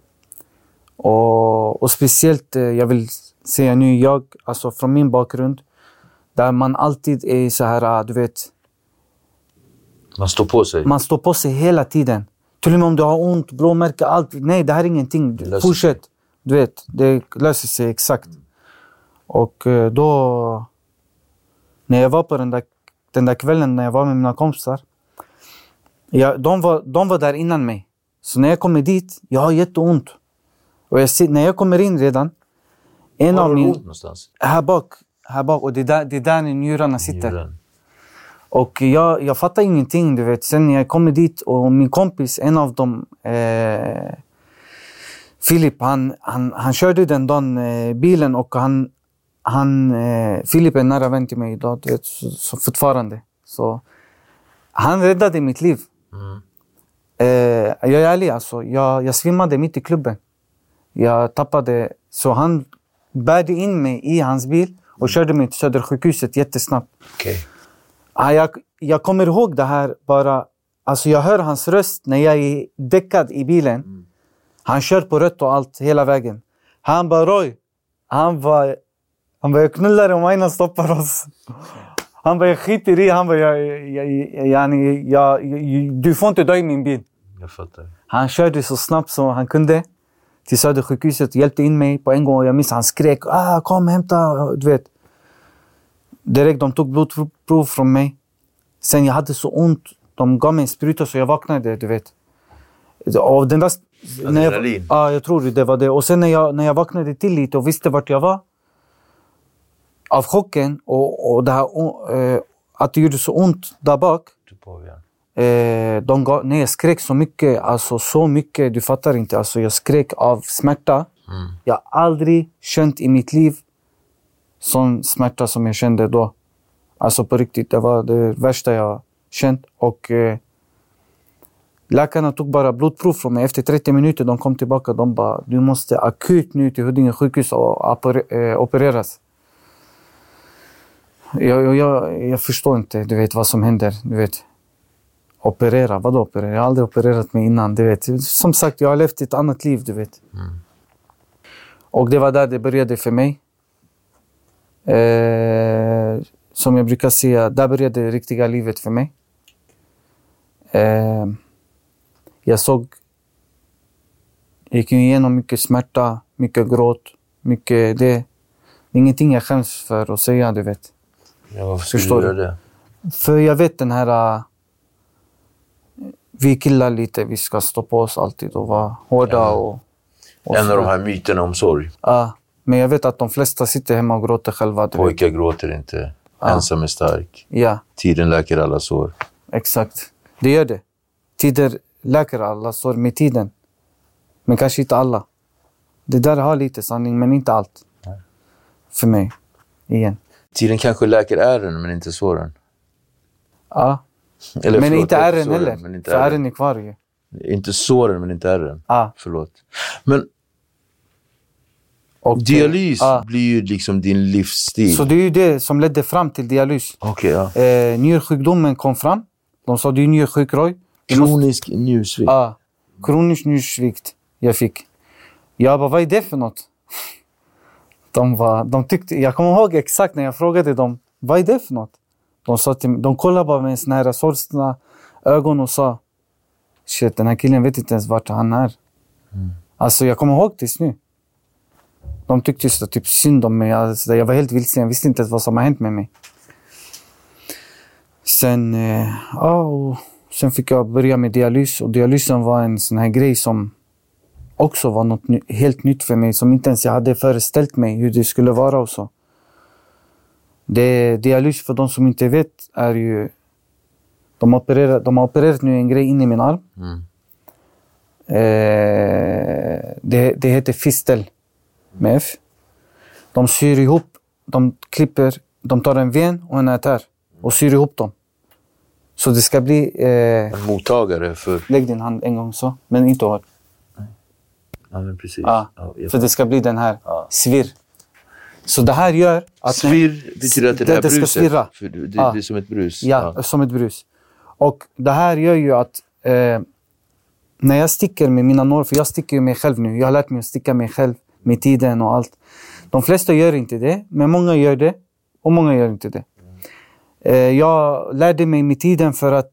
och speciellt, jag vill säga nu, alltså från min bakgrund, där man alltid är så här, du vet, man står på sig. Man står på sig hela tiden. Till och med om du har ont, blåmärke, allt. Nej, det här är ingenting. Fortsätt. Du vet, det löser sig exakt. Och då, när jag var på den där kvällen, när jag var med mina kompisar. De var där innan mig. Så när jag kommer dit, jag har jätteont. Och när jag kommer in redan. Var har du ont någonstans? Här bak. Och det är där njurarna sitter. Och jag fattar ingenting, du vet. Sen när jag kommer dit och min kompis, en av dem, Filip, han körde den dagen bilen och han Filip är en nära vän till mig idag, du vet, så fortfarande. Så han räddade mitt liv. Jag är ärlig, alltså. Jag svimmade mitt i klubben. Jag tappade, så han bärde in mig i hans bil och körde mig till Södersjukhuset jättesnabbt. Jag kommer ihåg det här bara, alltså jag hör hans röst när jag är däckad i bilen. Han kör på rött och allt hela vägen. Han bara, Roy, han bara, jag knullar om Aina stoppar oss. Han bara, jag skiter i, han bara, du får inte dö i min bil. Jag fattar. Han körde så snabbt som han kunde till Södersjukhuset, hjälpte in mig på en gång. Jag minns han skrek, kom hämta, du vet. Direkt de tog blodprov från mig. Sen jag hade så ont, de gav mig en spruta så jag vaknade, du vet. Och den där, jag tror det var det. Och sen när jag vaknade till lite och visste vart jag var, av chocken och det här, att det gjorde så ont där bak. Jag skrek så mycket, alltså så mycket, du fattar inte. Alltså jag skrek av smärta. Jag har aldrig känt i mitt liv sån smärta som jag kände då. Alltså på riktigt, det var det värsta jag känt. Och läkarna tog bara blodprov från mig. Efter 30 minuter de kom tillbaka. De bara, du måste akut nu till Huddinge sjukhus och opereras. Jag förstår inte, du vet vad som händer, du vet. Operera, vadå operera? Jag har aldrig opererat mig innan, du vet. Som sagt, jag har levt ett annat liv, du vet. Och det var där det började för mig. Som jag brukar säga, där började det riktiga livet för mig. Jag gick igenom mycket smärta, mycket gråt, mycket det är ingenting jag skäms för att säga, du vet. Förstår du det? För jag vet den här, vi killar lite, vi ska stå på oss alltid och vara hårda och en av de här myterna om sorg. Ja, men jag vet att de flesta sitter hemma och gråter själva. Pojkar gråter inte, ensam är stark. Ja. Tiden läker alla sår. Exakt, det gör det. Tider läker alla sår med tiden. Men kanske inte alla. Det där har lite sanning, men inte allt. Nej. För mig, igen. Tiden kanske läker ärren, men inte såren. Ja. Eller men förlåt, inte ärren såren, heller. men inte för ärren är kvar ju. Inte såren, men inte ärren. Förlåt. Men och dialys blir ju liksom din livsstil. Så det är ju det som ledde fram till dialys. Okej, njursjukdomen kom fram. De sa du är njursjuk, Roy. Kronisk njursvikt. Kronisk njursvikt jag fick. Jag bara, vad är det för något? De tyckte, jag kommer ihåg exakt när jag frågade dem, vad är det för något? De kollade bara med såna här sorgsna ögon och sa, shit, den här killen vet inte ens vart han är. Alltså jag kommer ihåg tills nu. De tyckte så typ synd om mig. Alltså, jag var helt vilsen, jag visste inte vad som har hänt med mig. Sen fick jag börja med dialys. Och dialysen var en sån här grej som också var något helt nytt för mig. Som inte ens jag hade föreställt mig hur det skulle vara och så. Dialys, för de som inte vet, är ju... De har opererat nu en grej in i min arm. Det heter fistel med F. De syr ihop, de tar en ven och en artär och syr ihop dem. Så det ska bli... en mottagare för... Lägg din hand en gång så, men inte hårt. Ja, men precis. För det ska bli den här svirr. Så det här gör att... Svirr betyder att det här bruset. Ska svirra. För det blir som ett brus. Ja, som ett brus. Och det här gör ju att... när jag sticker med mina nålar, för jag sticker ju mig själv nu. Jag har lärt mig att sticka mig själv med tiden och allt. De flesta gör inte det, men många gör det. Och många gör inte det. Jag lärde mig med tiden för att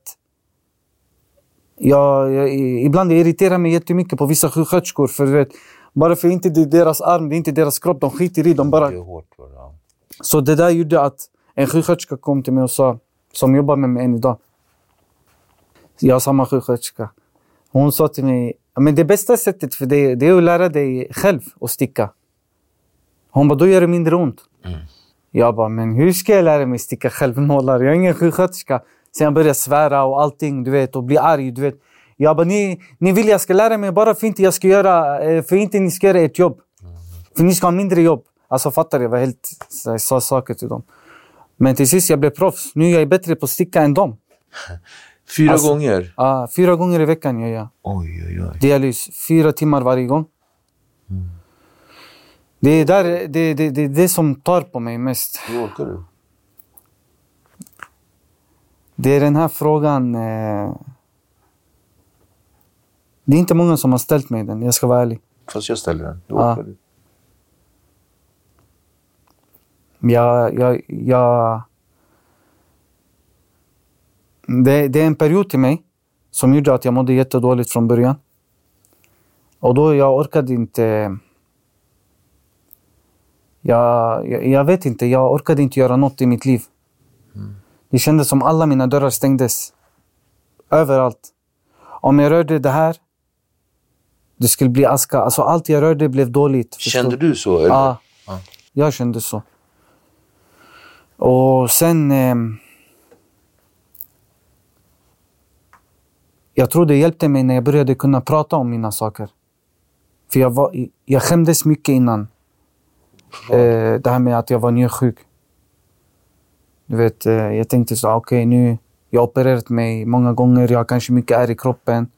ibland irriterar mig jättemycket på vissa sjuksköterskor. För bara för inte det är deras arm, det är inte deras kropp, de skiter i, de bara... Så det där gjorde att en sjuksköterska kom till mig och sa, som jobbar med mig än idag. Jag har samma sjuksköterska. Hon sa till mig, men det bästa sättet för dig, det är att lära dig själv att sticka. Hon bara, då gör det mindre ont. Jag bara, men hur ska jag lära mig sticka självnålar? Jag är ingen sjuksköterska. Sen jag började svära och allting, du vet, och bli arg, du vet. Jag bara, ni vill jag ska lära mig bara för inte ni ska göra ert jobb. För ni ska ha mindre jobb. Alltså fattar jag var helt... Så jag sa saker till dem. Men till sist jag blev proffs. Nu jag är bättre på att sticka än dem. 4 gånger? Ja, 4 gånger i veckan gör jag. Oj. Dialys. 4 timmar varje gång. Det är det som tar på mig mest. Hur orkar du? Det är den här frågan... Det är inte många som har ställt mig den, jag ska vara ärlig. Fast jag ställer den. Hur orkar du? Det är en period till mig som gjorde att jag mådde jättedåligt från början. Och då jag orkade inte... Jag vet inte, jag orkade inte göra något i mitt liv. Det kändes som alla mina dörrar stängdes. Överallt. Om jag rörde det här, det skulle bli aska. Alltså allt jag rörde blev dåligt. Kände du så? Eller? Ja, jag kände så. Och sen... jag tror det hjälpte mig när jag började kunna prata om mina saker. För jag skämdes mycket innan. Det här med att jag var njursjuk. Du vet, jag tänkte så, okej, nu jag har opererat mig många gånger, jag har kanske mycket ärr i kroppen.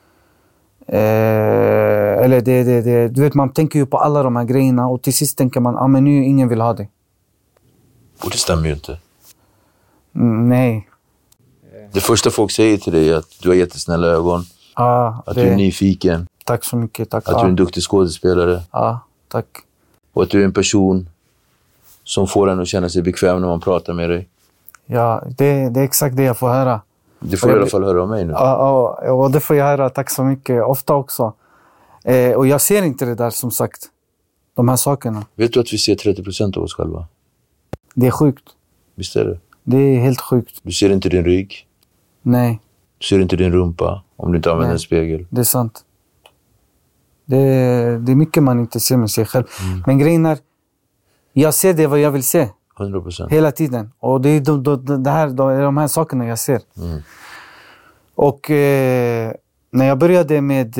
Eller du vet, man tänker ju på alla de här grejerna och till sist tänker man, men nu ingen vill ha det. Och det stämmer ju inte. Nej. Det första folk säger till dig är att du har jättesnälla ögon. Att du är nyfiken. Tack så mycket, tack. Att du är en duktig skådespelare. Ja, tack. Och att du är en person som får en att känna sig bekväm när man pratar med dig. Ja, det är exakt det jag får höra. Det får du i alla fall höra av mig nu. Ja, och det får jag höra, tack så mycket. Ofta också. Och jag ser inte det där, som sagt. De här sakerna. Vet du att vi ser 30% av oss själva? Det är sjukt. Visst är det? Det är helt sjukt. Du ser inte din rygg. Nej. Du ser inte din rumpa om du inte använder en spegel. Det är sant. Det är mycket man inte ser med sig själv. Men grejen är, jag ser det vad jag vill se. 100%. Hela tiden. Och det är de här sakerna jag ser. Och när jag började med...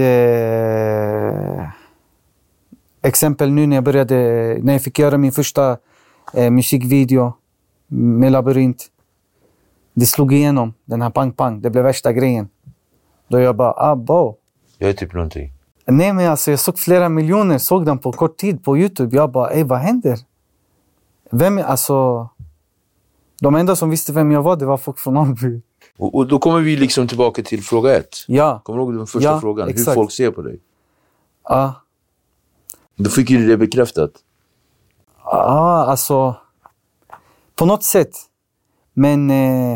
exempel nu när jag fick göra min första musikvideo med Labyrint. Det slog igenom, den här pang-pang. Det blev värsta grejen. Då jag bara, Jag är typ någonting. Nej, men alltså jag såg flera miljoner, såg den på kort tid på YouTube. Jag bara, vad händer? De enda som visste vem jag var, det var folk från Alby. Och då kommer vi liksom tillbaka till fråga 1. Ja. Kommer du ihåg den första frågan? Exakt. Hur folk ser på dig? Ja. Då fick ju det bekräftat. Ja, alltså... På något sätt. Men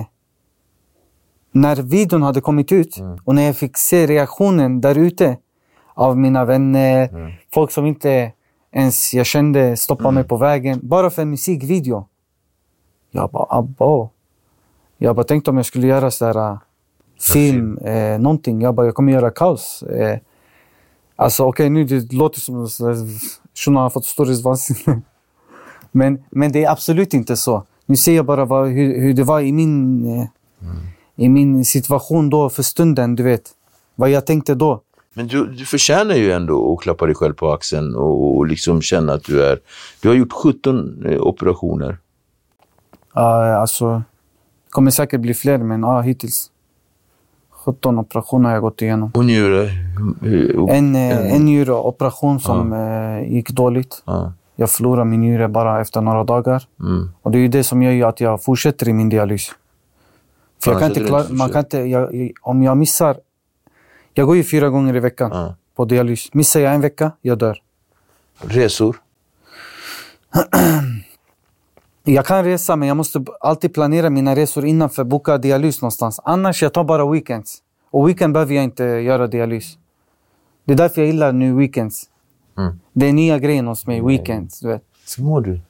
när videon hade kommit ut och när jag fick se reaktionen där ute av mina vänner, folk som inte ens jag kände stoppa mig på vägen, bara för en musikvideo. Jag bara tänkte om jag skulle göra sådär film, någonting. Jag kommer göra kaos. Alltså okej, nu det låter som shunon har fått stories vansinne. Men det är absolut inte så. Nu ser jag bara hur det var i min situation då för stunden, du vet. Vad jag tänkte då. Men du förtjänar ju ändå att klappa dig själv på axeln och liksom känna att du har gjort 17 operationer. Alltså, det kommer säkert bli fler, men hittills 17 operationer har jag gått igenom. Och njure? En njureoperation som gick dåligt. Jag förlorade min njure bara efter några dagar. Och det är ju det som gör att jag fortsätter i min dialys. För jag kan inte, om jag missar... Jag går ju 4 gånger i veckan på dialys. Missar jag en vecka, jag dör. Resor? Jag kan resa, men jag måste alltid planera mina resor innan för att boka dialys någonstans. Annars jag tar bara weekends. Och weekend behöver jag inte göra dialys. Det är därför jag gillar nu weekends. Det är nya grejer hos mig, weekends, du vet. Så mår du?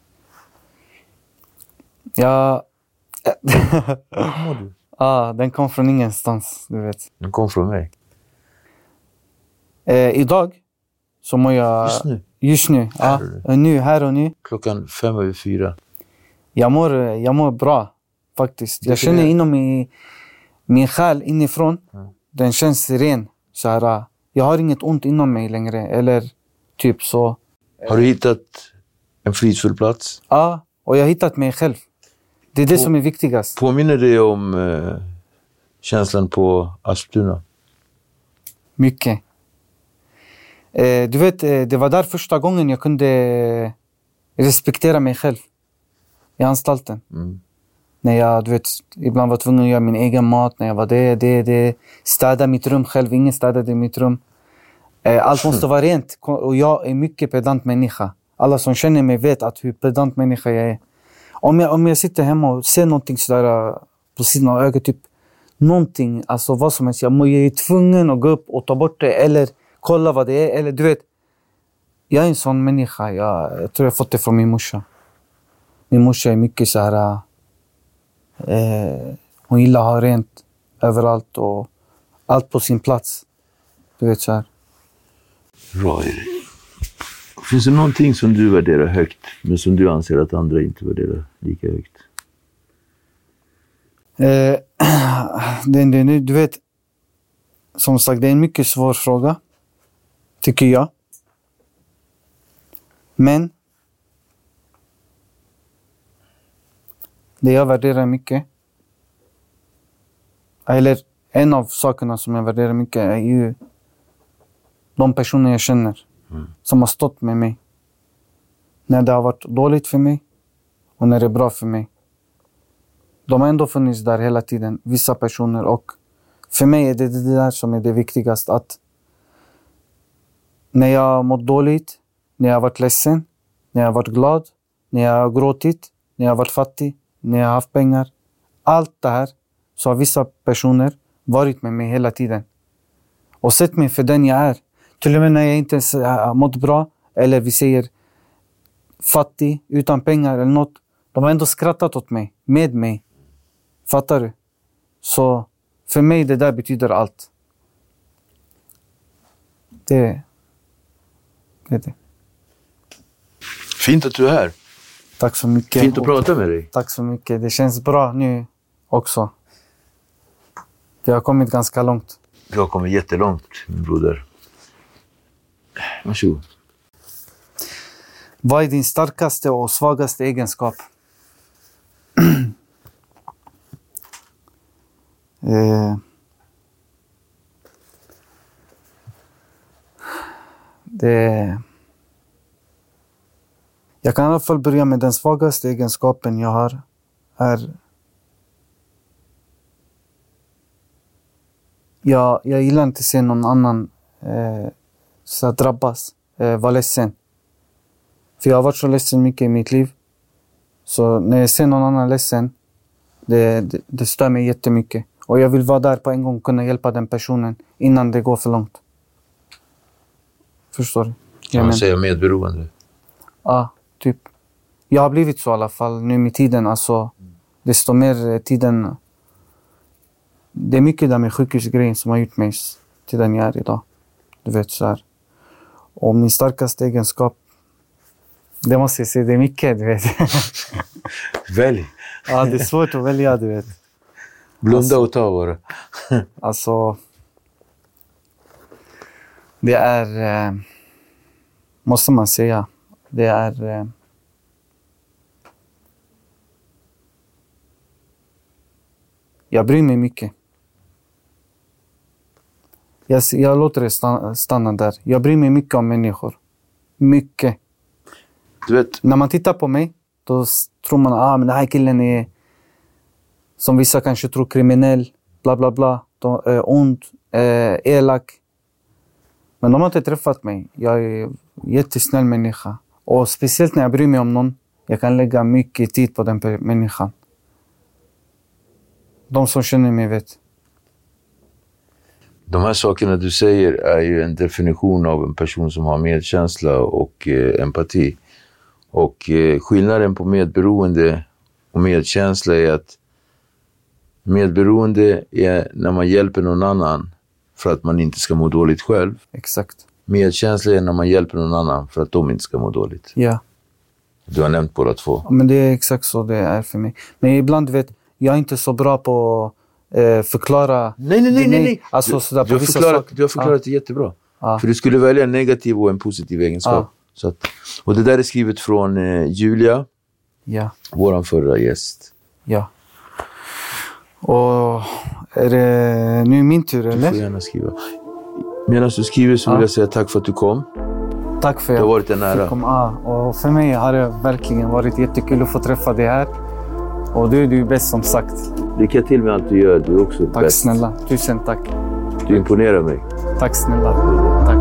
Ja... Hur mår du? Den kom från ingenstans, du vet. Den kom från mig. Idag så mår jag... Just nu? Här och nu. 3:05. Jag mår bra, faktiskt. Jag känner inom min själ inifrån. Den känns ren. Så här, jag har inget ont inom mig längre. Eller typ så. Har du hittat En fridfull plats. Ja, och jag har hittat mig själv. Det är det som är viktigast. Påminner det om känslan på Asptuna? Mycket. Du vet, det var där första gången jag kunde respektera mig själv i anstalten. När jag, du vet, ibland var tvungen att göra min egen mat. När jag var det. Städa mitt rum själv. Ingen städade mitt rum. Allt måste vara rent. Och jag är mycket pedant människa. Alla som känner mig vet att hur pedant människa jag är. Om jag sitter hemma och ser någonting sådär på sidan av ögat, typ någonting, alltså vad som helst. Jag är tvungen att gå upp och ta bort det. Eller kolla vad det är. Eller du vet, jag är en sån människa. Jag tror jag fått det från min morsa. Min morsa är mycket så här. Hon gillar att ha rent överallt och allt på sin plats. Du vet så här. Bra, Erik. Finns det någonting som du värderar högt men som du anser att andra inte värderar lika högt? Du vet, som sagt, det är en mycket svår fråga, tycker jag. Men det jag värderar mycket, eller en av sakerna som jag värderar mycket, är ju de personer jag känner som har stått med mig när det har varit dåligt för mig och när det är bra för mig. De har ändå funnits där hela tiden, vissa personer, och för mig är det där som är det viktigaste, att när jag har mått dåligt, när jag har varit ledsen, när jag har varit glad, när jag har gråtit, när jag har varit fattig, när jag har haft pengar, allt det här, så har vissa personer varit med mig hela tiden och sett mig för den jag är. Till och med när jag inte har mått bra, eller vi säger fattig, utan pengar eller något, de har ändå skrattat åt mig, med mig. Fattar du? Så för mig det där betyder allt. Det är det. Fint att du är här. Tack så mycket. Fint att prata med dig. Tack så mycket. Det känns bra nu också. Vi har kommit ganska långt. Du har kommit jättelångt, min broder. Varsågod. Vad är din starkaste och svagaste egenskap? Jag kan i alla fall börja med den svagaste egenskapen jag har. Jag gillar inte att se någon annan så drabbas, vara ledsen. För jag har varit så ledsen mycket i mitt liv. Så när jag ser någon annan ledsen, det stör mig jättemycket. Och jag vill vara där på en gång, kunna hjälpa den personen innan det går för långt. Förstår du? Kan man säga medberoende? Ja, typ. Jag har blivit så i alla fall nu med tiden. Alltså, desto mer tiden. Det är mycket där med sjukhusgrejen som har gjort mig till den jag är idag. Du vet så här. Och min starkaste egenskap, det måste jag säga, det är mycket, du vet. Välj. Ja, det är svårt att välja, du vet. Blunda och ta bara. Alltså, det är, måste man säga, det är jag bryr mig mycket. Jag låter det stanna där. Jag bryr mig mycket om människor. Mycket. Du vet, när man tittar på mig, då tror man men den här killen är, som vissa kanske tror, kriminell, bla bla bla, ond, elak. Men de har inte träffat mig. Jag är en jättesnäll människa. Och speciellt när jag bryr mig om någon, jag kan lägga mycket tid på den människan. De som känner mig vet. De här sakerna du säger är ju en definition av en person som har medkänsla och empati. Och skillnaden på medberoende och medkänsla är att medberoende är när man hjälper någon annan för att man inte ska må dåligt själv. Exakt. Medkänsla är när man hjälper någon annan för att de inte ska må dåligt. Ja. Du har nämnt båda två. Men det är exakt så det är för mig. Men ibland vet jag är inte så bra på att förklara. Nej. Alltså, du har förklarat det jättebra. Ja. För du skulle välja en negativ och en positiv egenskap. Så att, och det där är skrivet från Julia, våran förra gäst. Ja. Och är det nu min tur, eller? Du får gärna skriva. Medan du skriver så vill jag säga tack för att du kom. Tack för det har varit en ära. Och för mig har det verkligen varit jättekul att få träffa dig här. Och du är ju bäst som sagt. Lycka till med allt du gör, du är också tack bäst. Snälla, tusen tack. Du imponerar mig. Tack snälla, tack.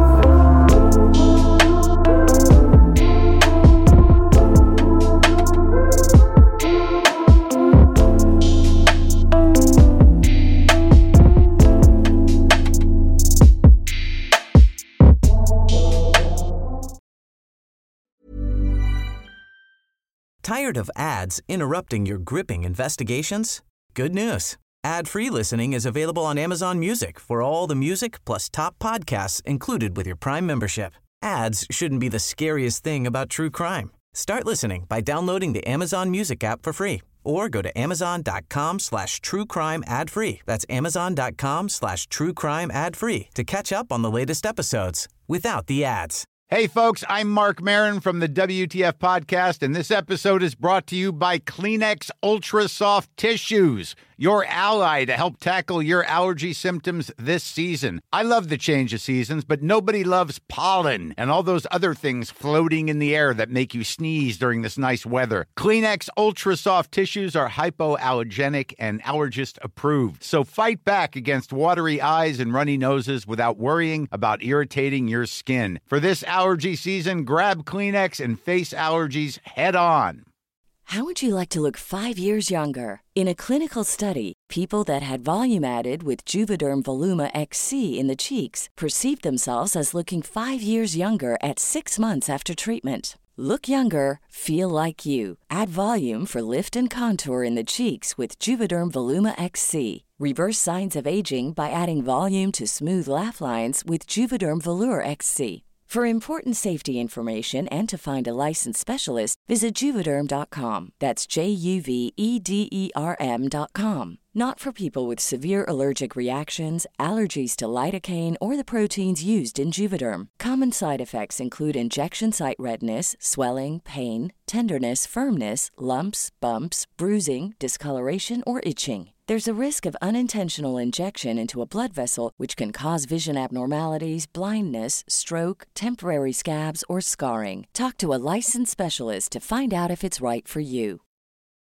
Tired of ads interrupting your gripping investigations? Good news. Ad-free listening is available on Amazon Music for all the music plus top podcasts included with your Prime membership. Ads shouldn't be the scariest thing about true crime. Start listening by downloading the Amazon Music app for free or go to amazon.com/truecrime ad-free. That's amazon.com/truecrime ad-free to catch up on the latest episodes without the ads. Hey, folks, I'm Mark Maron from the WTF Podcast, and this episode is brought to you by Kleenex Ultra Soft Tissues, your ally to help tackle your allergy symptoms this season. I love the change of seasons, but nobody loves pollen and all those other things floating in the air that make you sneeze during this nice weather. Kleenex Ultra Soft Tissues are hypoallergenic and allergist approved, so fight back against watery eyes and runny noses without worrying about irritating your skin. For this allergy season, grab Kleenex and face allergies head on. How would you like to look 5 years younger? In a clinical study, people that had volume added with Juvederm Voluma XC in the cheeks perceived themselves as looking 5 years younger at 6 months after treatment. Look younger, feel like you. Add volume for lift and contour in the cheeks with Juvederm Voluma XC. Reverse signs of aging by adding volume to smooth laugh lines with Juvederm Volure XC. For important safety information and to find a licensed specialist, visit Juvederm.com. That's JUVEDERM.com. Not for people with severe allergic reactions, allergies to lidocaine, or the proteins used in Juvederm. Common side effects include injection site redness, swelling, pain, tenderness, firmness, lumps, bumps, bruising, discoloration, or itching. There's a risk of unintentional injection into a blood vessel, which can cause vision abnormalities, blindness, stroke, temporary scabs, or scarring. Talk to a licensed specialist to find out if it's right for you.